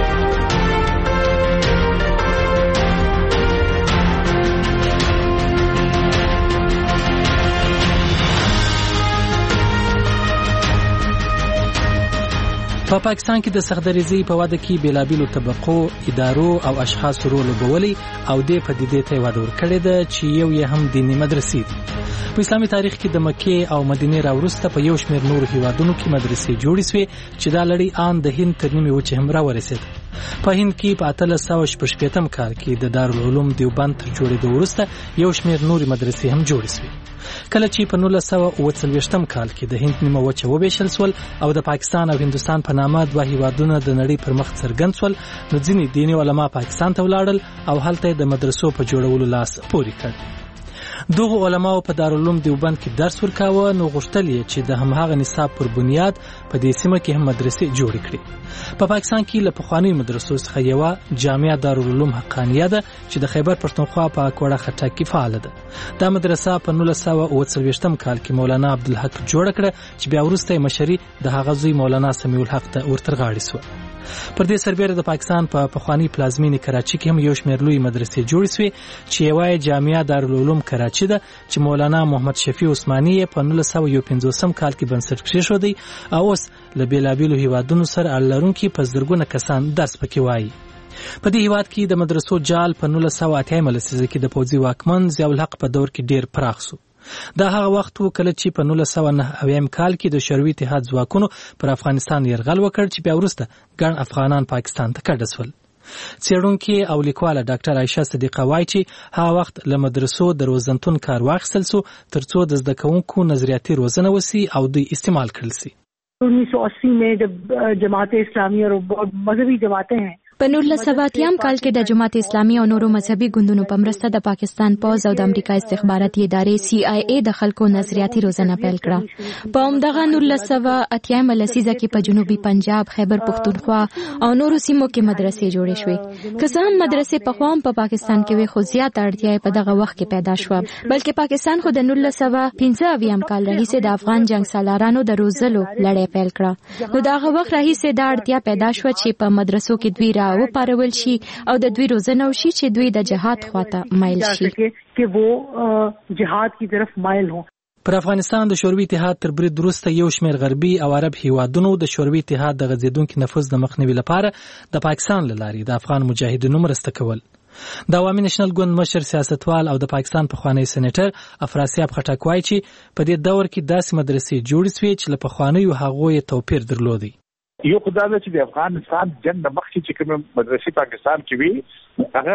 په پا پاکستان کې د سختدریزي په واده کې بیلابیلو طبقو، ادارو او اشخاص رول لوبولي او د پدیدې ته وده ورکړې ده چې یو یې هم دیني مدرسې دي. په اسلامي تاریخ کې د مکې او مدینې راوروسته په یو شمېر نورو هیوادونو کې مدرسې جوړې شوې چې دا لړۍ آن د هند تر نیمې وچې هم راورسېده. په هند کې په اتلس سوه شپږم کال کې د دارالعلوم دیوبند تر جوړېدو وروسته یو شمېر نورې مدرسې هم جوړې شوې. کله چې په نولس سوه اوه څلوېښتم کال کې د هند نیمه وچه وبېشل سول او د پاکستان او هندوستان په نامه دوه هیوادونه د نړۍ پر مخ څرګند سول، نو ځینې دیني علما پاکستان ته ولاړل او هلته د مدرسو په جوړولو لاس پورې کړ. دغه علماو په دارالعلوم دیوبند کې درس ورکاوه، نو غوښتل یې چې د هماغه نصاب پر بنیاد په دې سیمه کې هم مدرسې جوړې کړي. په پاکستان کې له پخوانیو مدرسو څخه یوه جامعه دارالعلوم حقانیه ده چې د خیبر پښتونخوا په کوړه خټک کې فعاله ده. دا مدرسه په نولس سوه اوه څلوېښتم کال کې مولانا عبدالحق جوړه کړه چې بیا وروسته یې مشري د هغه زوی مولانا سمیع الحق ته ورترغاړې سوه. پر دې سربېره د پاکستان په پا پخوانی پلازمینې کراچي کې هم یو شمېر لوی مدرسې جوړې سوې چې یوه جامعه دارالعلوم کراچي ده چې مولانا محمد شفیع عثماني په نولس سوه یو پنځوسم کال کې بنسټ کېښودی او اوس له بېلابېلو هیوادونو سره اړه لرونکي په زرګونه کسان درس پکې وایي. په دې هیواد کې د مدرسو جال په نولس سوه اتیایمه لسیزه کې د پوځي واکمن ضیاء الحق په دور کې ډېر پراخ سو. دا هغه وخت و کله چې په نولس سوه نهه اویایم کال کې د شوروي اتحاد ځواکونو پر افغانستان یرغل وکړ چې بیا وروسته ګڼ افغانان پاکستان ته کډه سول. څېړونکې او لیکواله ډاکټر عایشه صدیقه وایي چې هغه وخت له مدرسو د روزنتون کار واخیستل سو ترڅو د زده کوونکو نظریاتي روزنه وسي او دوی استعمال کړل سي. उन्नीस सौ अस्सी में जब जमात इस्लामी और मजहबी जमातें हैं په نولس سوه اتیایم کال کې د جماعت اسلامي او نورو مذهبي ګوندونو په مرسته د پاکستان پوځ او د امریکا استخباراتي ادارې سی آی ای د خلکو نظریاتي روزنه پیل کړه. په همدغه نولس سوه اتیایم لسیزه کې په جنوبي پنجاب، خیبر پښتونخوا او نورو سیمو کې مدرسې جوړې شوې. که څه هم مدرسې پخوا هم په پاکستان کې وې، خو زیاته اړتیا په دغه وخت کې پیدا شوه، بلکې پاکستان خو د نولس سوه پنځه اویایم کال راهیسې د افغان جنګ سالارانو د روزلو لړۍ پیل کړه. نو د هغه وخت راهیسې دا اړتیا پیدا شوه چې په مدرسو کې دوی را وپارول شي او د دوی روزنه وشي چې دوی د جهاد خواته مایل شي چې وو جهاد کی طرف مایل هو. پر افغانستان د شوروي اتحاد تر برید وروسته یو شمېر غربي او عرب هیوادونو د شوروي اتحاد د غځېدونکي نفوذ د مخنیوي لپاره د پاکستان له لارې د افغان مجاهدینو مرسته کول. د عوامي نېشنل ګوند مشر سیاستوال او د پاکستان پخوانی سېنیټر افراسیاب خټک وایي چې په دې دور کې داسې مدرسې جوړې سوې چې له پخوانیو هغو یې توپیر درلودی. یو خدای چې د افغانستان جنگ د مخکې چې کوم مدرسې پاکستان کې وي هغه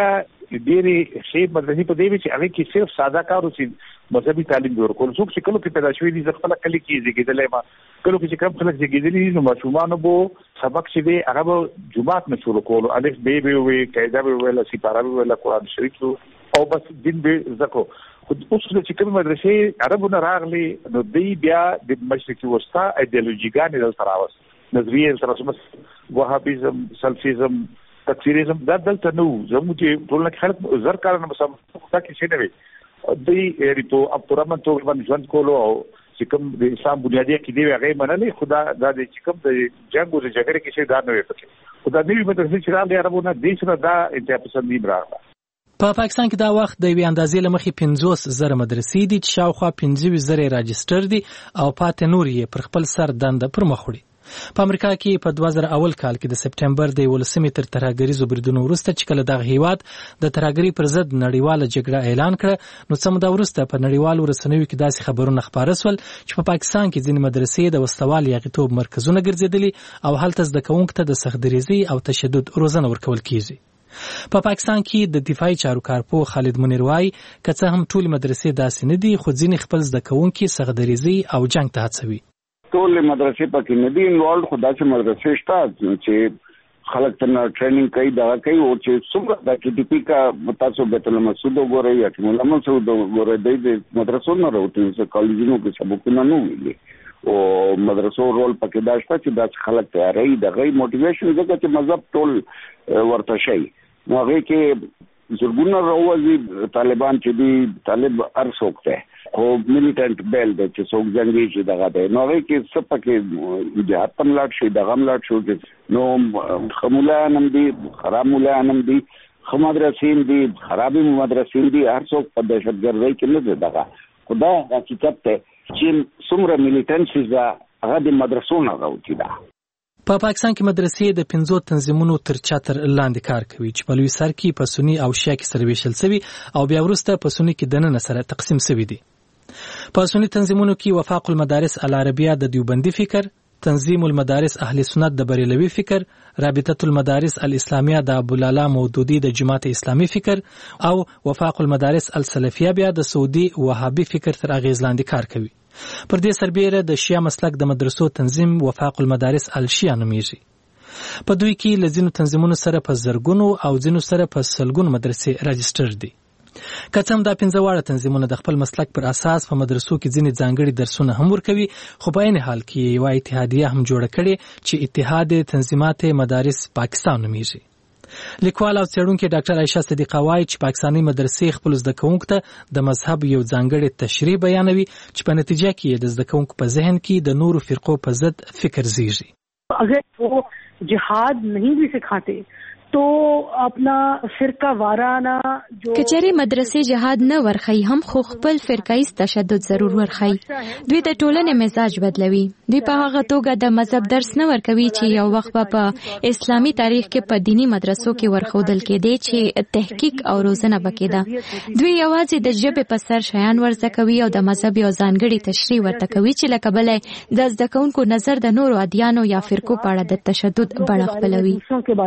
ډېرې ښې مدرسې په دې وي چې هغه کې صرف ساده کار او مذهبي تعلیم ورکول. څوک چې کلو کې پیدا شوي دي خپل کلی کې زیږېدلې ما کلو کې چې کوم خلک زیږېدلي دي نو ماشومان بو سبق چې دی هغه به جمعات نه شروع کول، الف ب به وي، قاعده به ویل، سپاره به ویل، قرآن شریف او بس دین به زکو. خو اوس چې کوم مدرسې عربونه راغلي نو دی بیا د مشرقي وسطا ایدیالوژیګانې دلته راوست، نظریه سره سم وهابیزم، سلفیزم، تکفیریزم دا دلته نو زموږ چې ټولنه کې خلک زر کارونه مسم دا کې څه نه وي دوی ریپو اپورامن تو باندې ژوند کولو او چې کوم د اسلام بنیادی کې دی هغه منلې خدا دا د چې کوم د جنگ او د جګړې کې څه دا نه وي پکې خدا دې په تاسو چې راځي عربونه دې سره دا انتها پسندي راغله. په پاکستان کې دا وخت د یوې اندازې له مخې پنځوس زره مدرسې دي چې شاوخوا پنځه زره راجستر دي او پاتې نور یې پر خپل سر دنده پر مخ وړي. په امریکا کې په دوه زره اول کال کې د سپټمبر د یولسمې تر ترهګریزو بریدونو وروسته چې کله دغه هیواد د ترهګرۍ پر ضد نړیواله جګړه اعلان کړه نو څه موده وروسته په نړیوالو رسنیو کې داسې خبرونه خپاره سول چې په پاکستان کې ځینې مدرسې د وسوال یاغیتوب مرکزونه ګرځېدلي او هلته زده کوونکو ته د سختدریزۍ او تشدد روزنه ورکول کیږي. په پاکستان کې د دفاعي چارو کارپو خالد منیر وایي که څه هم ټولې مدرسې داسې نه دي خو ځینې خپل زده کوونکي سختدریزۍ او جنګ ته هڅوي. ټول مدرسې پکې نه دي انوالډ، خو داسې مدرسې شته چې خلک ته ټریننګ کوي دا کوي او چې څومره د کې ټي پی کا تاسو بیت المسعود وګورئ یا مولا مسعود وګورئ د مدرسو نه راوته چې کالجونو کې سبقونه نه ویلي او مدرسو رول پکې دا شته چې د خلک تیاری د غي موټیویشن ځکه چې مذهب ټول ورته شي نو هغه کې زرګونه راوځي طالبان چې دی طالب ارڅوک ته خو میلیټنٹ بیل د چې څوک جنگي چې دغه دی نو هغه کې څه پکې جهاد تم لاټ شي دغه ملاټ شو چې نو خمولانم دي خراب مولانم دي خمدرسین دي خرابي مدرسین دي هر څوک په دهشتګردۍ کې نه دغه خدا حقیقت ته چې څومره میلیټنټ شي هغه د مدرسو نه راوتی ده. په پا پاکستان کې مدرسې د پنځو تنظیمونو تر چتر لاندې کار کوي چې په لوی سر کې په سنی او شیعه کې سره ویشل شوی او بیا وروسته په سنی کې دننه سره تقسیم شوی دي. په سنی تنظیمونو کې وفاق المدارس العربیه د دیوبندي فکر، تنظیم المدارس اهل سنت د بریلوي فکر، رابطه المدارس الاسلامیه د ابولالا مودودی د جماعت اسلامی فکر او وفاق المدارس السلفیه بیا د سعودي وهابي فکر تر اغیز لاندې کار کوي. پر دې سربیره د شیعه مسلک د مدرسو تنظیم وفاق المدارس الشیعه نومیږي. په دوی کې لزینو تنظیمونو سره په زرګونو او ځینو سره په سلګونو مدرسې راجستر دي. که څه هم دا پنځه واړه تنظیمونه د خپل مسلک پر اساس په مدرسو کې ځینې ځانګړي درسونه هم ورکوي، خو په عین حال کې یوه اتحادیه هم جوړه کړې چې اتحاد تنظیمات مدارس پاکستان نومیږي. لیکوال او څېړونکی ډاکټر عایشه صدیقه وایي چې پاکستاني مدرسې خپل زده کوونکو ته د مذهب یو ځانګړی تشریح بیانوي چې په نتیجه کې د زده کوونکو په ذهن کې د نورو فرقو په ضد فکر زیږي. اگر وہ جہاد نہیں بھی سکھاتے تو اپنا فرقہ وارانہ جو کچری مدرسې جهاد نه ورخی هم خو خپل فرقایي تشدد ضرور ورخی. دوی د ټولنې مزاج بدلوي. دوی په هغه توګه د مذهب درس نه ورکوي چې یو وخت په اسلامي تاریخ کې په دینی مدرسو کې ورخودل کېدی چې تحقیق او روزنه وکړي. دوی یوازې د ژبې په سر شیان ورزده کوي او د مذهب یو ځانګړي تشریح ورته کوي چې لکه بلې د زده کوونکو نظر د نورو ادیانو یا فرقو په اړه د تشدد بڼه خپلوي.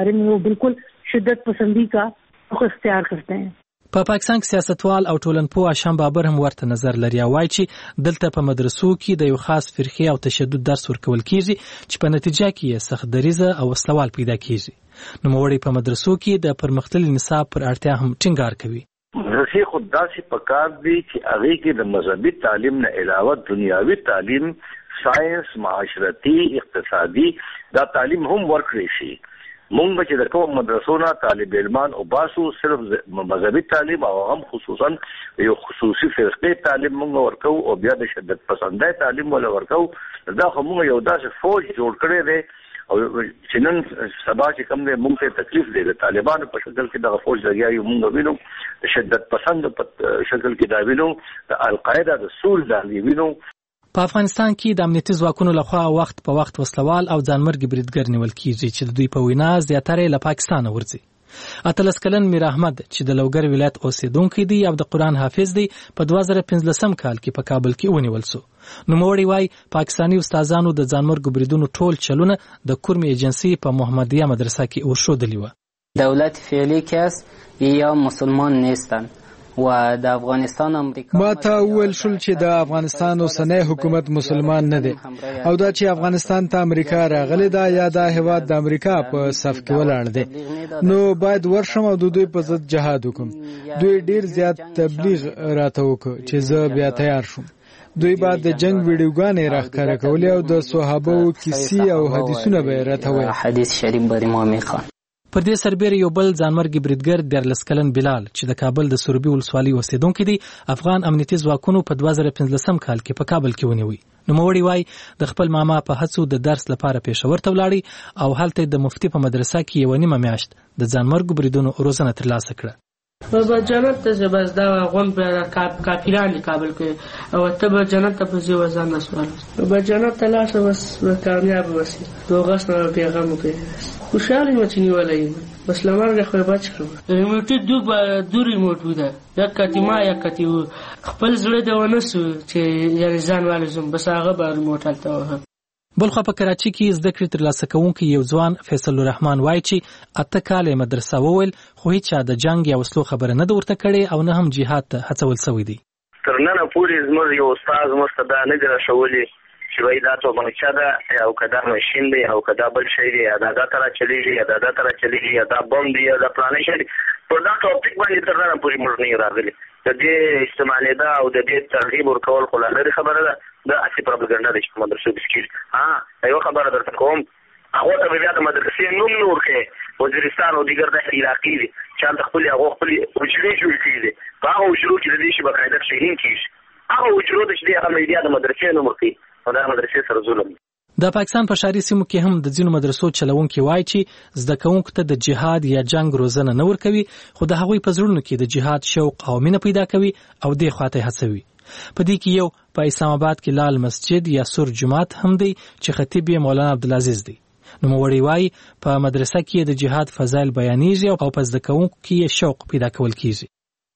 بالکل شدت پسندی کا رخ اختیار کرتے ہیں. په پا پاکستان کې سیاستوال او ټولنپوه شام بابر هم ورته نظر لري او وایي چې دلته په مدرسو کې د یو خاص فرقې او تشدد درس ورکول کیږي چې په نتیجه کې یې سخت دریزه او وسلوال پیدا کیږي. نوموړی په مدرسو کې د پرمختللي نصاب پر اړتیا هم ټینګار کوي. مدرسې خود داسې پکار دي چې هغې کې د مذهبي تعلیم نه علاوه دنیاوي تعلیم، ساینس، معاشرتي، اقتصادي دا تعلیم هم ورکړی شي. مونږ چې د کوم مدرسو نه طالب علمان او باسو صرف مذهبي تعلیم او هم خصوصا یو خصوصي فرقې تعلیم مونږ ورکو او بیا د شدت پسندۍ تعلیم ولا ورکو. دا خو مونږ یو داسې فوج جوړ کړی دی او چې نن سبا چې کوم دی مونږ ته تکلیف دی د طالبانو په شکل کې دغه فوج لګیا یو مونږ وینو، د شدت پسند په شکل کې دا وینو، د القاعده د سول دا وینو. په افغانستان کې د امنیتي ځواکونو لخوا وخت په وخت وسلوال او ځانمرګي بریدګر نیول کیږي چې د دوی په وینا زیاتره له پاکستانه ورځي. اتلس کلن میر احمد چې د لوګر ولایت اوسیدونکی دی او د قرآن حافظ دی په دوه زره پنځلسم کال کې په کابل کې ونیول شو. نوموړی وایي پاکستاني استادانو د ځانمرګو بریدونو ټول چلونه د کورم ایجنسی په محمدیه مدرسه کې ورښودلي وو. دولت فعلی کس یا مسلمان نیستن و د افغانستان امریکا ما ته ویل شول چې د افغانستان اوسنی حکومت مسلمان نه دی او دا چې افغانستان ته امریکا راغلی دا یا د هیواد د امریکا په صف کې ولاړ دی نو باید ورشم او د دوی په ضد جهاد وکم. دوی ډیر زیات تبلیغ راته وکړ چې زه بیا تیار شوم. دوی بعد د جنگ ویډیوګانې راښکاره کولې او د صحابو کیسې او حدیثونه به راته ویل. حدیث شریف بر امام خان. پر دې سربېره یو بل ځانمرګي بریدګر دیارلس کلن بلال چې د کابل د سروبي ولسوالۍ اوسیدونکی دی افغان امنیتي ځواکونو په دوه زره پنځلسم کال کې په کابل کې ونیوی. نوموړی وایي د خپل ماما په هڅو د درس لپاره پېښور ته ولاړی او هلته د مفتي په مدرسه کې یوه نیمه میاشت د ځانمرګو بریدونو روزنه ترلاسه کړه. بابا جنت ته بس دا غون په کافران کابل کې او ته به جنت ته په ځای وزن نسوال بابا جنت ته لاشه بس کامیاب وسی دوغس نه پیغام کوي خوشاله مې چې نیولای بس لمر خو بچ کړو ریموټ دوه دوه ریموټ ودا یک کتیما یک کتیو خپل زړه د ونسو چې یعنی ځان والزم بس هغه به ریموټ الته. بلخو په کراچي کې زده کړې ترلاسه کوونکی یو ځوان فیصل الرحمن وایي چې اته کاله مدرسه وویل خو هیڅ د جنگ یا وسلو خبره نه ورته کړې او نه هم جهاد ته هڅول شوی دی. تر نن پورې زموږ یو استاد مست دا نه ګره شولې چې وای دا ته باندې دا او کدا ماشين دی او کدا بل شي دی دا دا تر چلیږي دا دا تر چلیږي دا بم دی دا پلان شي په دا ټاپک باندې تر نن پورې موږ نه راغلي. د دې استعمال دا او د دې ترغیب ورکول خو لاره خبره ده دا اصلي پروپاګاندا د مدرسو بسکیل ها یو خبره درته کوم هغه ته بیا د مدرسې نوم نور کې وزیرستان او دیګر د عراقي دي چې د خپل هغه خپل وجري جوړ کړي په هغه وجرو کې د دې شی بقاعده شهین کیږي هغه وجرو د دې هغه میډیا د مدرسې نوم کوي او د مدرسې سره ظلم. د پاکستان په شهري سیمو کې هم د ځینو مدرسو چلوونکي وایي چې زده کوونکو ته د جهاد یا جنگ روزنه نه ورکوي خو د هغوی په زړونو کې د جهاد شوق او مینه پیدا کوي او دې خواته هڅوي. په دې کې یو په اسلام آباد کې لال مسجد یا سور جماعت هم دی چې خطیب یې مولانا عبدالعزیز دی. نوموړی وایي په مدرسه کې د جهاد فضایل بیانېږي او په زده کوونکو کې شوق پیدا کول کیږي.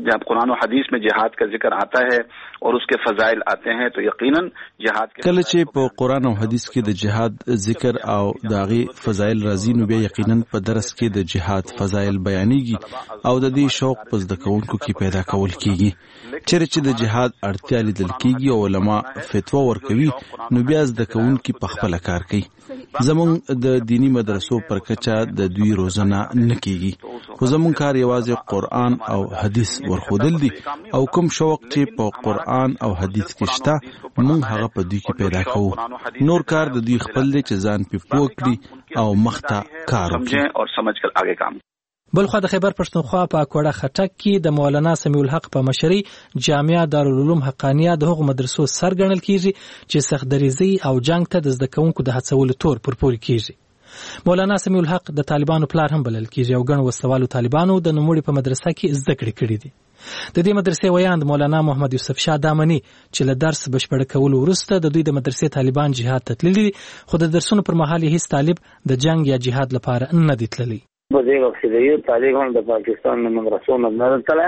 जब कुरान और हदीस में जिहाद का जिक्र आता है और उसके फजाइल आते हैं तो यकीनन जिहाद के कله چې په قران او حدیث کې د جهاد ذکر او داغي فضایل راځي نو بیا یقینا په درس کې د جهاد فضایل بیانېږي او د دې شوق پس د کوونکو کې پیدا کول کیږي چیرې چې د جهاد اړتیا لیدل کیږي او علما فتوا ورکوي نو بیا د کوونکو په خپل کار کوي زمون د دینی مدرسو پر کچا د دوی روزنه نکېږي خو زمون کار یوازې قران او حدیث ورخودل دي او کوم شوق چې په قران او حدیث کې شته موږ هغه په دوی کې پیدا کوو نور کار د دوی خپل دی چې ځان په پوکړي او مخته کار وکړي او سمجھ کر آگے کام بلخو د خیبر پښتونخوا په کوړه خټک کې د مولانا سمیع الحق په مشرۍ جامعه دارالعلوم حقانیه د هغو مدرسو سرګڼل کیږي چې سختدریزي او جنگ ته د زده کوونکو د هڅولو تور پر پوري کیږي مولانا سمیع الحق د طالبانو پلار هم بلل کیږي او ګڼ وسوالو طالبانو د نوموړي په مدرسه کې زده کړې کړې دي د دې مدرسې ویاند مولانا محمد یوسف شاه دامنی چې له درس بشپړ کولو وروسته د دوی د مدرسې طالبان جهاد ته تللي خو د درسونو پر مهال هیڅ طالب د جنگ یا جهاد لپاره نه دی تللی په دې وخت کې یو تعلیم هم د پاکستان د مدرسو نه نرتله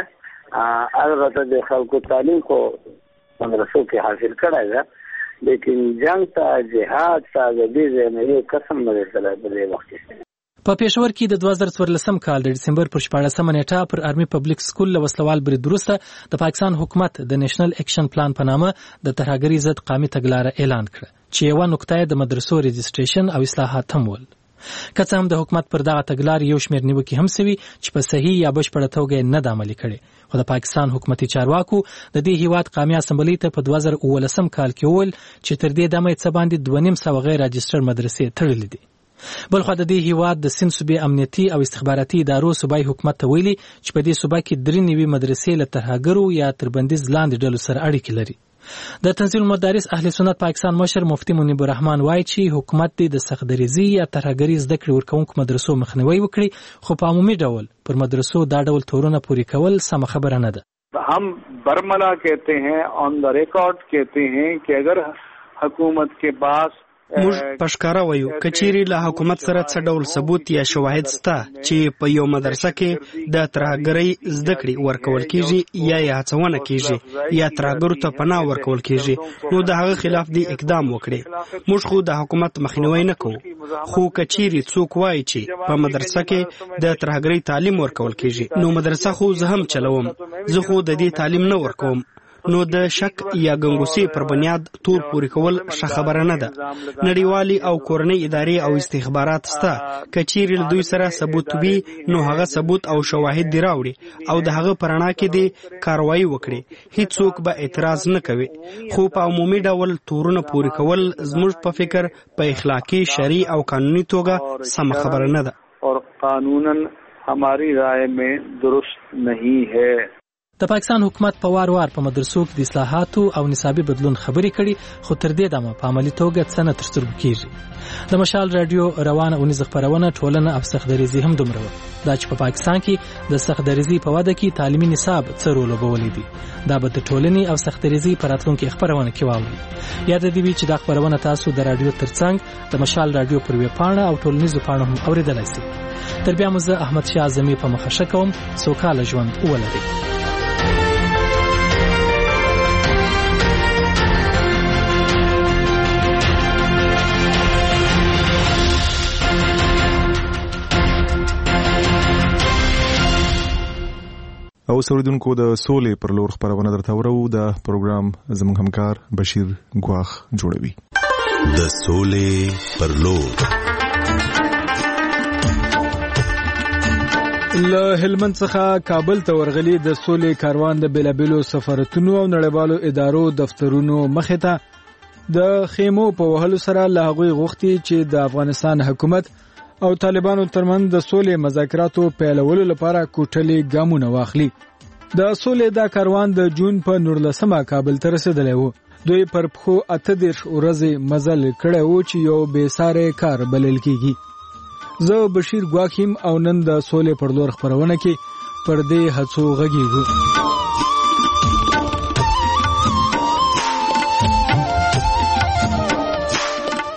البته د خلکو تعلیم کو مدرسو کې حاصل کړای دا لیکن جنگ ته جهاد ته د دې نه یو قسم نه درته په دې وخت کې په پېښور کې د دوه زره څوارلسم کال د ډسمبر پر شپاړسمه نیټه پر آرمي پبلک سکول له وسلوال برید وروسته د پاکستان حکومت د نېشنل اکشن پلان په نامه د ترهګرۍ ضد قومي تګلاره اعلان کړه چې یوه نقطه د مدرسو رجسټریشن او اصلاحات هم ول که څه هم د حکومت پر دغه تګلارې یو شمېر نیوکې هم سوي چې په صحیح یا بشپړه توګه نه د عملي کړې خو د پاکستان حکومتي چارواکو د دې هیواد قومي اسمبلۍ ته په دوه زره اوولسم کال کې وویل چې تر دې دمه یې څه باندې دوه نیم سوه غیر راجسټر مدرسې تړلې دي بلخو د دې هیواد د سند صوبې امنیتي او استخباراتي ادارو صوبایي حکومت ته ویلي چې په دې صوبه کې درې نوي مدرسې له ترهګرو یا تر بندیز لاندې ډلو سره اړیکې لري د تنزیل المدارس اهل سنت پاکستان مشر مفتی منیب الرحمن وایي چې حکومت د سختدریزي یا ترهګرۍ زده کړې ورکوونکو مدرسو مخنیوي وکړي خو په عمومي ډول پر مدرسو دا ډول تورونه پوري کول سم خبره نه ده हम बरमला कहते हैं ऑन द रिकॉर्ड कहते हैं कि अगर हुकूमत के पास موږ پښکارا وایو کچيري له حکومت سره څه ډول ثبوت یا شواهد سته چې په یو مدرسه کې د ترهګرۍ زده کړې ورکول کیږي یا یا هڅونه کیږي یا ترهګرو ته پناه ورکول کیږي نو د هغه خلاف دی اقدام وکړي موږ خو د حکومت مخنیوي نه کوو خو کچيري څوک وایي چې په مدرسه کې د ترهګرۍ تعلیم ورکول کیږي نو مدرسه خو زه هم چلوم زه خو د دې تعلیم نه ورکوم نو د شک یا ګنګوسې پر بنیاد تور پوري کول ښه خبره نه ده نړیوالي او کورنۍ ادارې او استخبارات سته کچيري له دوی سره ثبوت وي نو هغه ثبوت او شواهد دی راوړي او د هغه پرانا کې دی کاروایی وکړي هیڅوک به اعتراض نه کوي خو په عمومي ډول تورونه پوري کول زموږ په فکر په اخلاقی شرعي او قانوني توګه سم خبره نه ده اور قانونا हमारी राय में दुरुस्त नहीं है د پاکستان حکومت په وار وار په مدرسو کې د اصلاحاتو او نصابي بدلون خبرې کړي خو تر دې دمه په عملي توګه څه نه تر سترګو کیږي د مشال رادیو روانه اونیز خبرونه ټولنه او سختدریزي هم دومره دا چې په پاکستان کې د سختدریزي په وده کې تعلیمي نصاب څه رول لوبولی دی دا به د ټولنې او سختدریزي په راتلونکي خبرونه کې واوري یاد دې وي چې دا خبرونه تاسو د رادیو ترڅنګ د مشال رادیو پر ویب پاڼه او ټولنیزو پاڼو هم اوریدلای شئ تر بیا مو زه احمد شاه اعظمي په مخه کوم سوکاله ژوند ولرئ او سوریدونکو د سولې پر لور خبرونه درته ورو د پروګرام زموږ همکار بشیر ګواخ جوړوي د سولې پر لور له هلمند څخه کابل ته ورغلي د سولې کاروان د بیلابیلو سفارتونو او نړیوالو ادارو دفترونو مخې ته د خیمو په وهلو سره له هغوی غوښتي چې د افغانستان حکومت او طالبانو ترمن د سولې مذاکراتو پیلولو لپاره کوټلې ګامونه واخلي د سولې دا کاروان د جون په نولسمه کابل ته رسیدلی و دوی پر پخو اته دېرش ورځې مزل کړی و چې یو بې ساري کار بلل کیږي زه بشیر ګواخیم او نن د سولې پر لور خبرونه کې پر دې هڅو غږیږو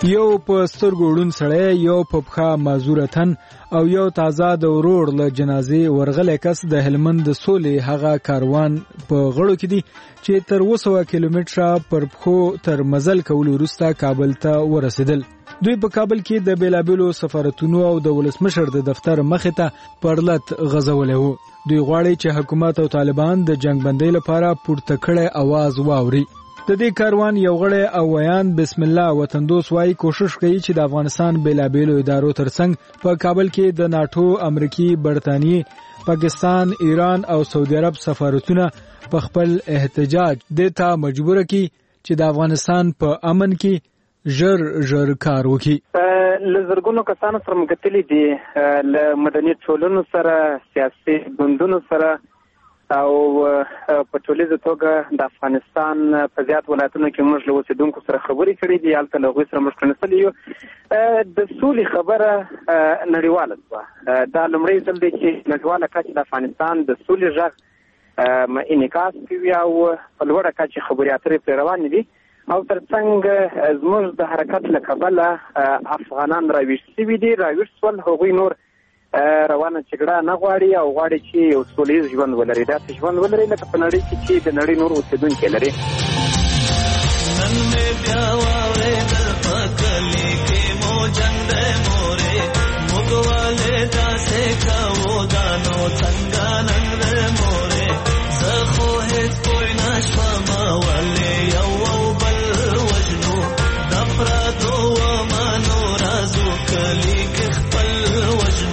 یو په سترګو ړوند سړی، یو په پښه معذوره تن او یو تازه د ورور له جنازې ورغلی کس د هلمند د سولې هغه کاروان په غړو کې دي چې تر اوه سوه کیلومتره پر پښو تر مزل کولو وروسته کابل ته ورسېدل. دوی په کابل کې د بیلابیلو سفارتونو او د ولسمشر د دفتر مخې ته پرلت غځولی وو. دوی غواړي چې حکومت او طالبان د جنگ بندۍ لپاره پورته کړی اواز واوري. د دې کاروان یو غړی او ویان بسم الله وطندوس وايي کوشش کوي چې د افغانستان بیلابیلو ادارو ترڅنګ په کابل کې د ناټو، امریکي، برطانیې، پاکستان، ایران او سعودي عرب سفارتونه په خپل احتجاج دته مجبور کړي چې د افغانستان په امن کې ژر ژر کار وکړي. لزرګونو کسانو سره مګتلي دي، له مدني ټولنو سره، سیاسي ګوندونو سره او په ټولیزه توګه د افغانستان په زیات ولایتونو کې موږ له اوسېدونکو سره خبرې کړې دي. هلته له هغوی سره موږ کېناستلي یو. د سولې خبره نړیواله شوه. دا لومړی ځل دی چې نړیواله کچه د افغانستان د سولې غږ انعکاس کوي او په لوړه کچه خبرې اترې پرې روانې دي. او ترڅنګ زموږ د حرکت له کبله افغانان راویښ شوي دي، راویښ شول. هغوی نور روانه جګړه نه غواړي او غواړي چې یو سولیز ژوند ولري، داسې ژوند ولري لکه په نړۍ کې چې د نړۍ نور اوسېدونکي لري. نن مې بیا واورېدل په کلي کې مو جنګ دی مورې، موږ والې داسې کوو دا نو څنګه ننګ دی مورې، زه خو هېڅ پوه نه شوم ولې یو او بل وژنو، د پردو ومنو رازو کلي کې خپل وژنو.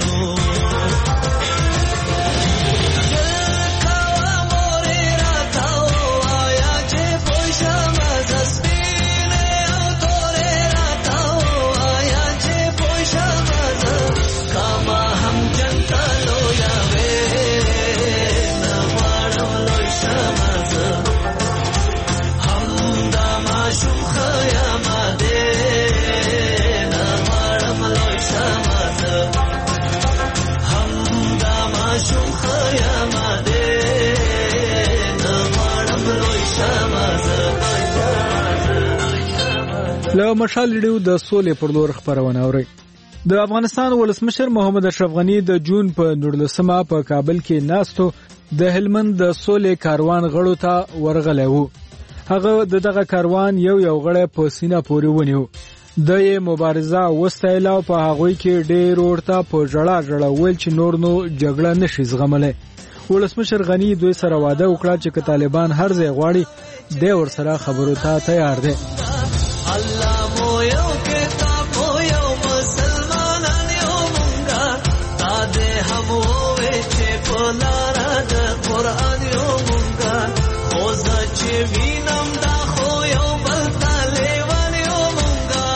له مشال ریډیو د سولې پر لور خبرونه اوري. د افغانستان ولسمشر محمد اشرف غنی د جون په نولسمه په کابل کې ناستو د هلمند د سولې کاروان غړو ته ورغلی وو. هغه د دغه کاروان یو یو غړی په سینه پورې ونیو. د یې مبارزه وستایله او په هغوی کې ډېر ورته په ژړا ژړا ویل چې نور نو جګړه نشي زغملی. ولسمشر غنی دوی سره واده وکړه چې که طالبان هر ځای غواړي دی ورسره خبرو ته تیار دی. الله مو یو کتاب مو یو مسلمانان یو مونږه تا دې هم ووې چې په لاره د قرآن یو مونږه خو زه چې وینم دا خو یو بل ته لیوان یو مونږه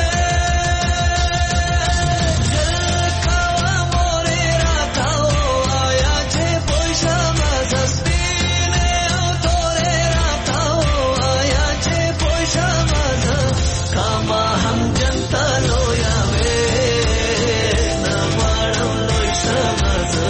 ژر کوه مورې راته ووایه چې پوه شمه زه سپینې او تورې راته ووایه چې پوه شمه کاما هم جنتا لویا وې نه غواړم لوی شمزه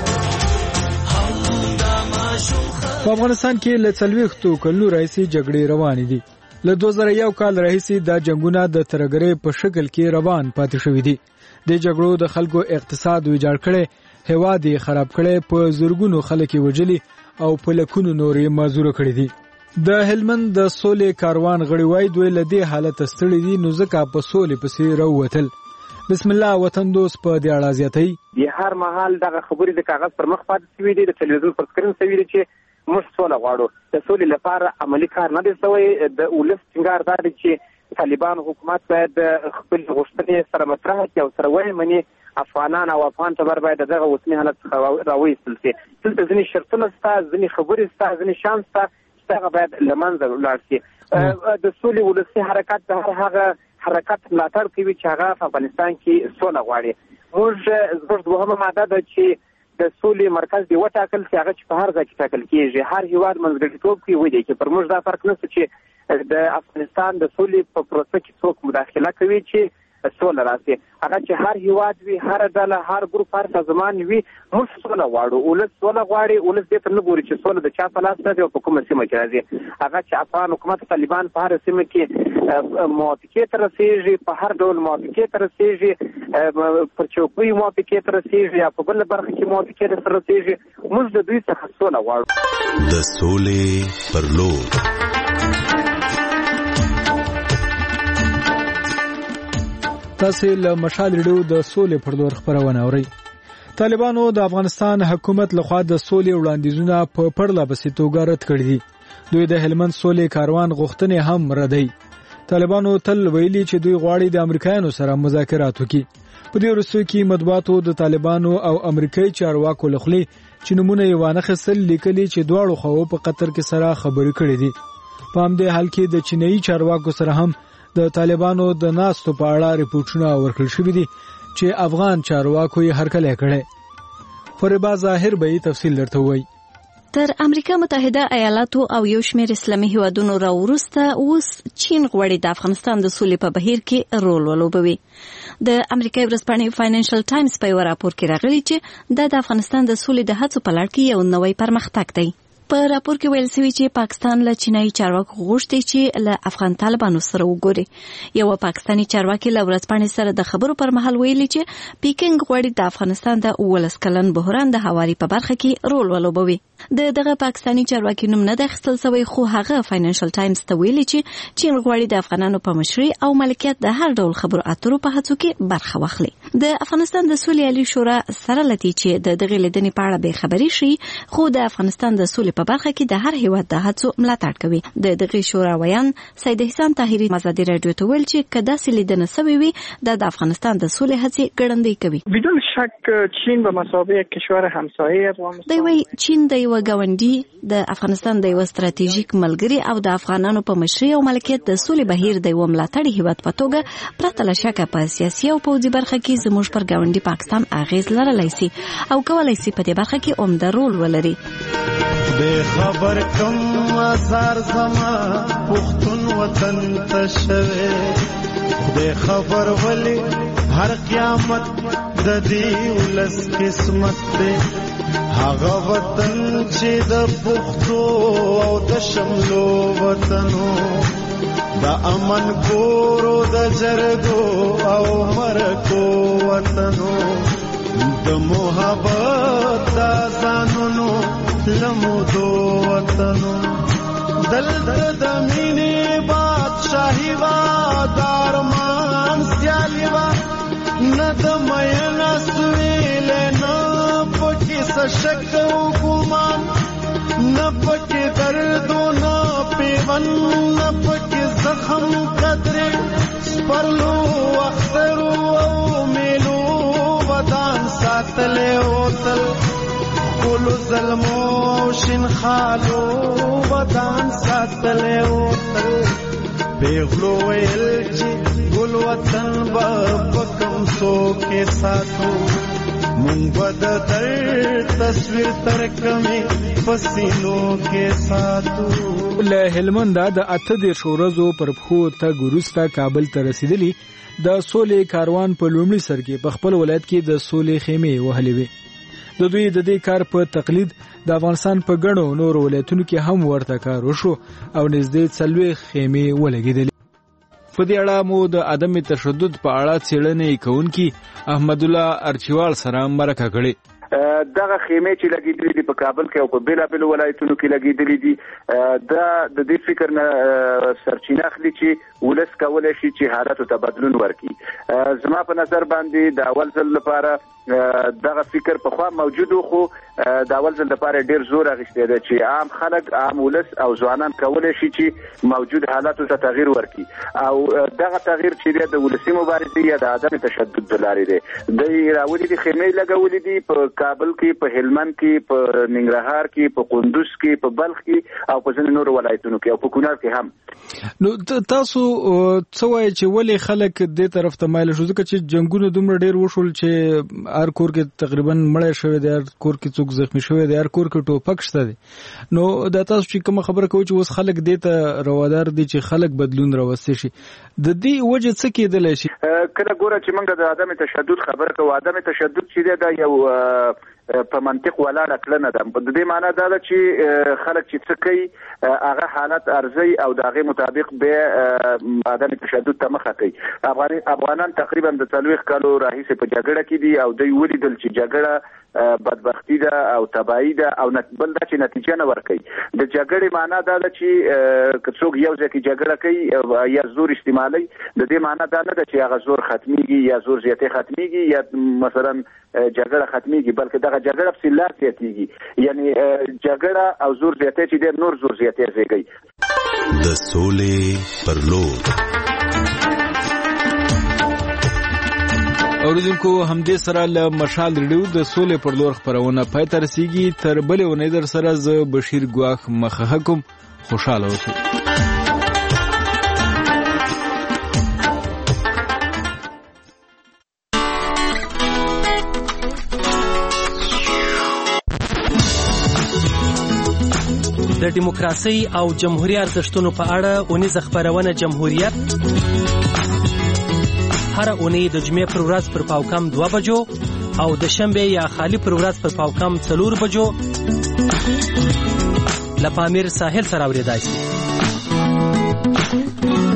هم دا ماشوم. په افغانستان کې له څلوېښتو کلونو راهیسې جګړې روانې دي. له دوه زره یو کال راهیسې دا جنګونه د ترهګرۍ په شکل کې روان پاتې شوي دي. د جګړو د خلکو اقتصاد ویجاړ کړی، هېواد یې خراب کړی، په زرګونو خلک یې وژلي او په لکونو نور یې معذوره کړي دي. د هلمند د سولې کاروان غړي وای دوی له دې حالت ستړي دي نو ځکه په سولې پسې راووتل. بسم الله وطندوس په دې اړه زیاتوي. د هر مهال دغه خبرې د کاغذ پر مخ پاتې شوي دي، د تلویزیون پر سکرین شوي دي چې موږ سوله غواړو. د سولې لپاره عملي کار نه دی شوی. د ولس ټینګار دا دی چې طالبان حکومت باید خپل غوښتنې سره مطرح کړي او سره ومني. افغانان او افغان ټبر باید دغه اوسني حالت څخه راوایستل شي. دلته ځینې شرطونه شته، ځینې خبرې شته، ځینې شیان شته هغه باید له منځه ولاړ شي. د سولې ولسي حرکت د هر هغه حرکت ملاتړ کوي چې هغه په افغانستان کې سوله غواړي. موږ زموږ دوهمه ماده ده چې د سولې مرکز دی وټاکل چې هغه چې په هر ځای کې ټاکل کېږي. هر هېواد منځګړیتوب کوي ودی چې پر موږ دا فرق نشته چې د افغانستان د سولې په پروسه کې څوک مداخله کوي چې سوله راسي. هغه چې هر هیواد وي، هر ډله، هر ګروپ، هر سازمان وي، موږ سوله غواړو. ولس سوله غواړي. ولس دې ته نه ګوري چې سوله د چا په لاس ده او په کومه سیمه کې راځي. هغه چې افغان حکومت طالبان په هر سیمه کې موافقې ته رسېږي، په هر ډول موافقې ته رسېږي، پر چوکۍ موافقې ته رسېږي یا په بل برخه کې موافقې ته رسېږي، موږ د دوی څخه سوله غواړو. د سولې پر لور. تاسو له مشال ریډیو د سولې پر لور خبرونه اورئ. طالبانو د افغانستان حکومت لخوا د سولې وړاندیزونه په پرله پسې توګه رد کړي دي. دوی د هلمند سولې کاروان غوښتنې هم ردوي. طالبانو تل ویلي چې دوی غواړي د امریکایانو سره مذاکرات وکړي. په دې وروستیو کې مطبوعاتو د طالبانو او امریکایي چارواکو له خولې چې نمونه یې وانخیستل لیکلي چې دواړو خواو په قطر کې سره خبرې کړې دي. په همدې حال کې د چینایي چارواکو سره هم د طالبانو د ناستو په اړه ریپورتونه ورکړل شوي دي چې افغان چارواکو یې هرکلی کړی. فریبا ظاهر به یې تفصیل درته ووایي. تر امریکا متحده ایالاتو او یو شمېر اسلامي هیوادونو راوروسته اوس چین غواړي د افغانستان د سولې په بهیر کې رول ولوبوي. د امریکایي ورځپاڼې فاینانشل ټایمز په یو راپور کې راغلي چې دا د افغانستان د سولې د هڅو په لړ کې یو نوی پرمختګ دی. په راپور کې ویل شوی چې پاکستان له چینایي چارواکو غوښتي چې له افغان طالبانو سره وګوري. یو پاکستاني چارواکي له ورځپاڼې سره د خبرو پر مهال ویلي چې پیکینګ غواړي د افغانستان د اوولس کلن بحران د هواري په برخه کې رول ولوبوي. د دغه پاکستاني چارواکي نوم نه د اخیستل شوی، خو هغه فاینانشل ټایمز ته ویلي چې چین غواړي د افغانانو په مشرۍ او ملکیت د هر ډول خبرو اترو په هڅو کې برخه واخلي. د افغانستان د سولې عالی شورا سره لتی چې د دغه لیدنې په اړه به خبري شي، خو د افغانستان د سولې په برخه کې د هر هیواد د هڅو ملاتړ کوي. د دغه شورا ویان سید احسان طاهری مزادی رادیو ته ویل چې کدا سې لیدنه سوي وي د افغانستان د سولې هڅې ګړندۍ کوي. بدون شک چین به مثابه کشور همسایه افغانستان دی وی چین د یو غونډي د افغانستان د یو ستراتیژیک ملګری او د افغانانو په مشرۍ او ملکیت د سولې بهیر د یو ملاتړي هیواد په توګه پرته له شکه په سیاسي او پوځي برخه کې زموږ پر غونډي پاکستان اغیز لرلای شي او کولای شي په دې برخه کې عمده رول ولري. بے خبر کم آثار زما پختون وطن تشوه بے خبر ولی هر قیامت د دې ولس قسمت دې هغه وطن چې د پختو او د شملو وطنو د امن کورو د جرګو او مرکو وطنو د محبت د ځانونو لمودو وطنو دلته د مینې بادشاهي وا دارمان سیالي وا نه د مین سویل نه پکې سشک او ګمان نه پکې درد نه پیون نه پکې زخم قدرې سپرلو اخترو او میلو ودان ساتلې اوتل کولو ظلمو شین خالو ودان ساتلې اوتل پیغلو ویل چې ګل وطن با پکم سو کې ساتو مونږ بد تر تصویر تر کمې پسینو کې ساتو. له هلمند د اته د شورزو پر خو ته ګورستا کابل ته رسیدلی د سولې کاروان په لومړي سر کې په خپل ولایت کې د سولې خیمې وهلې وي. د دوی د دې کار په تقلید د افغانستان په ګڼو نور ولایتونو کې هم ورته کار وشو او نږدې څلوېښت خیمې ولګېدلې. په دې اړه مو د عدم تشدد په اړه څېړنې کوونکي احمد الله ارچیوال سره مرکه کړې. دغه خیمې چې لګېدلې دي په کابل کې او په بېلابېلو ولایتونو کې لګېدلې دي دا د دې فکر نه سرچینه اخلي چې ولس کولی شي چې حالاتو ته بدلون ورکړي. زما په نظر باندې د اول ځل لپاره دغه فکر پخوا موجود و، خو د اول ځل لپاره ډېر زور اخیستی دی چې عام خلک، عام ولس او ځوانان کولی شي چې موجود حالاتو ته تغییر ورکړي او دغه تغییر چې دی د ولسي مبارزې یا د عدم تشدد د لارې دی. دوی راولي دي خیمې لګولې دي په کابل کې، په هلمند کې، په ننګرهار کې، په کندوز کې، په بلخ کې او په ځینو نورو ولایتونو کې او په کونړ کې هم. نو تاسو څه وایئ چې ولې خلک دې طرف ته مایل شو؟ ځکه چې جنګونه دومره ډېر وشول چې هر کور کې تقریبا مړ شوی دی، هر کور کې څوک زخمی شوی دی، هر کور کې ټوپک شته دی. نو دا تاسو چې کوم خبره کوي چې اوس خلک دې ته روادار دي چې خلک بدلون راوستي شي، د دې وجه څه کېدلی شي؟ کله ګوره چې موږ د عدم تشدد خبره کوو، عدم تشدد چې دا یو په منطق ولاړه کړنه ده. د دې معنی دا ده چې خلک چې څه کوي هغه حالت ارزي او د هغې مطابق به عدم تشدد ته مخه کوي. افغانان تقریبا د څلوېښت کالو راهیسې په جګړه کې دي او دوی ولیدل چې جګړه بدبختی ده او تباهي ده او بل دا چې نتیجه نه ورکوي. د جګړې معنا دا ده چې که څوک یو ځای کې جګړه کوي یا زور استعمالوي، د دې معنا دا نه ده چې هغه زور ختمیږي یا زور زیاتې ختمیږي یا مثلا جګړه ختمیږي، بلکې دغه جګړه په لا زیاتېږي. یعنی جګړه او زور زیاتې چې ډېر نور زور زیاتې زیږوي. د سولې پر لور اوریدونکو، همدې سره له مشال ریډیو د سولې پر لور خپرونه پای ته رسیږي. تر بلې اونۍ در سره زه بشیر ګواخ مخه کوم. خوشاله اوسئ. د دیموکراسي او جمهوریت ارزښتونو په اړه اونیزه خپرونه جمهوریت هر اونۍ د جمعې پر ورځ پر پاوکم دوه بجو او د شنبه یا خالی پر ورځ پر پاوکم څلور بجو له پامیر ساحل سره اورېدای شي.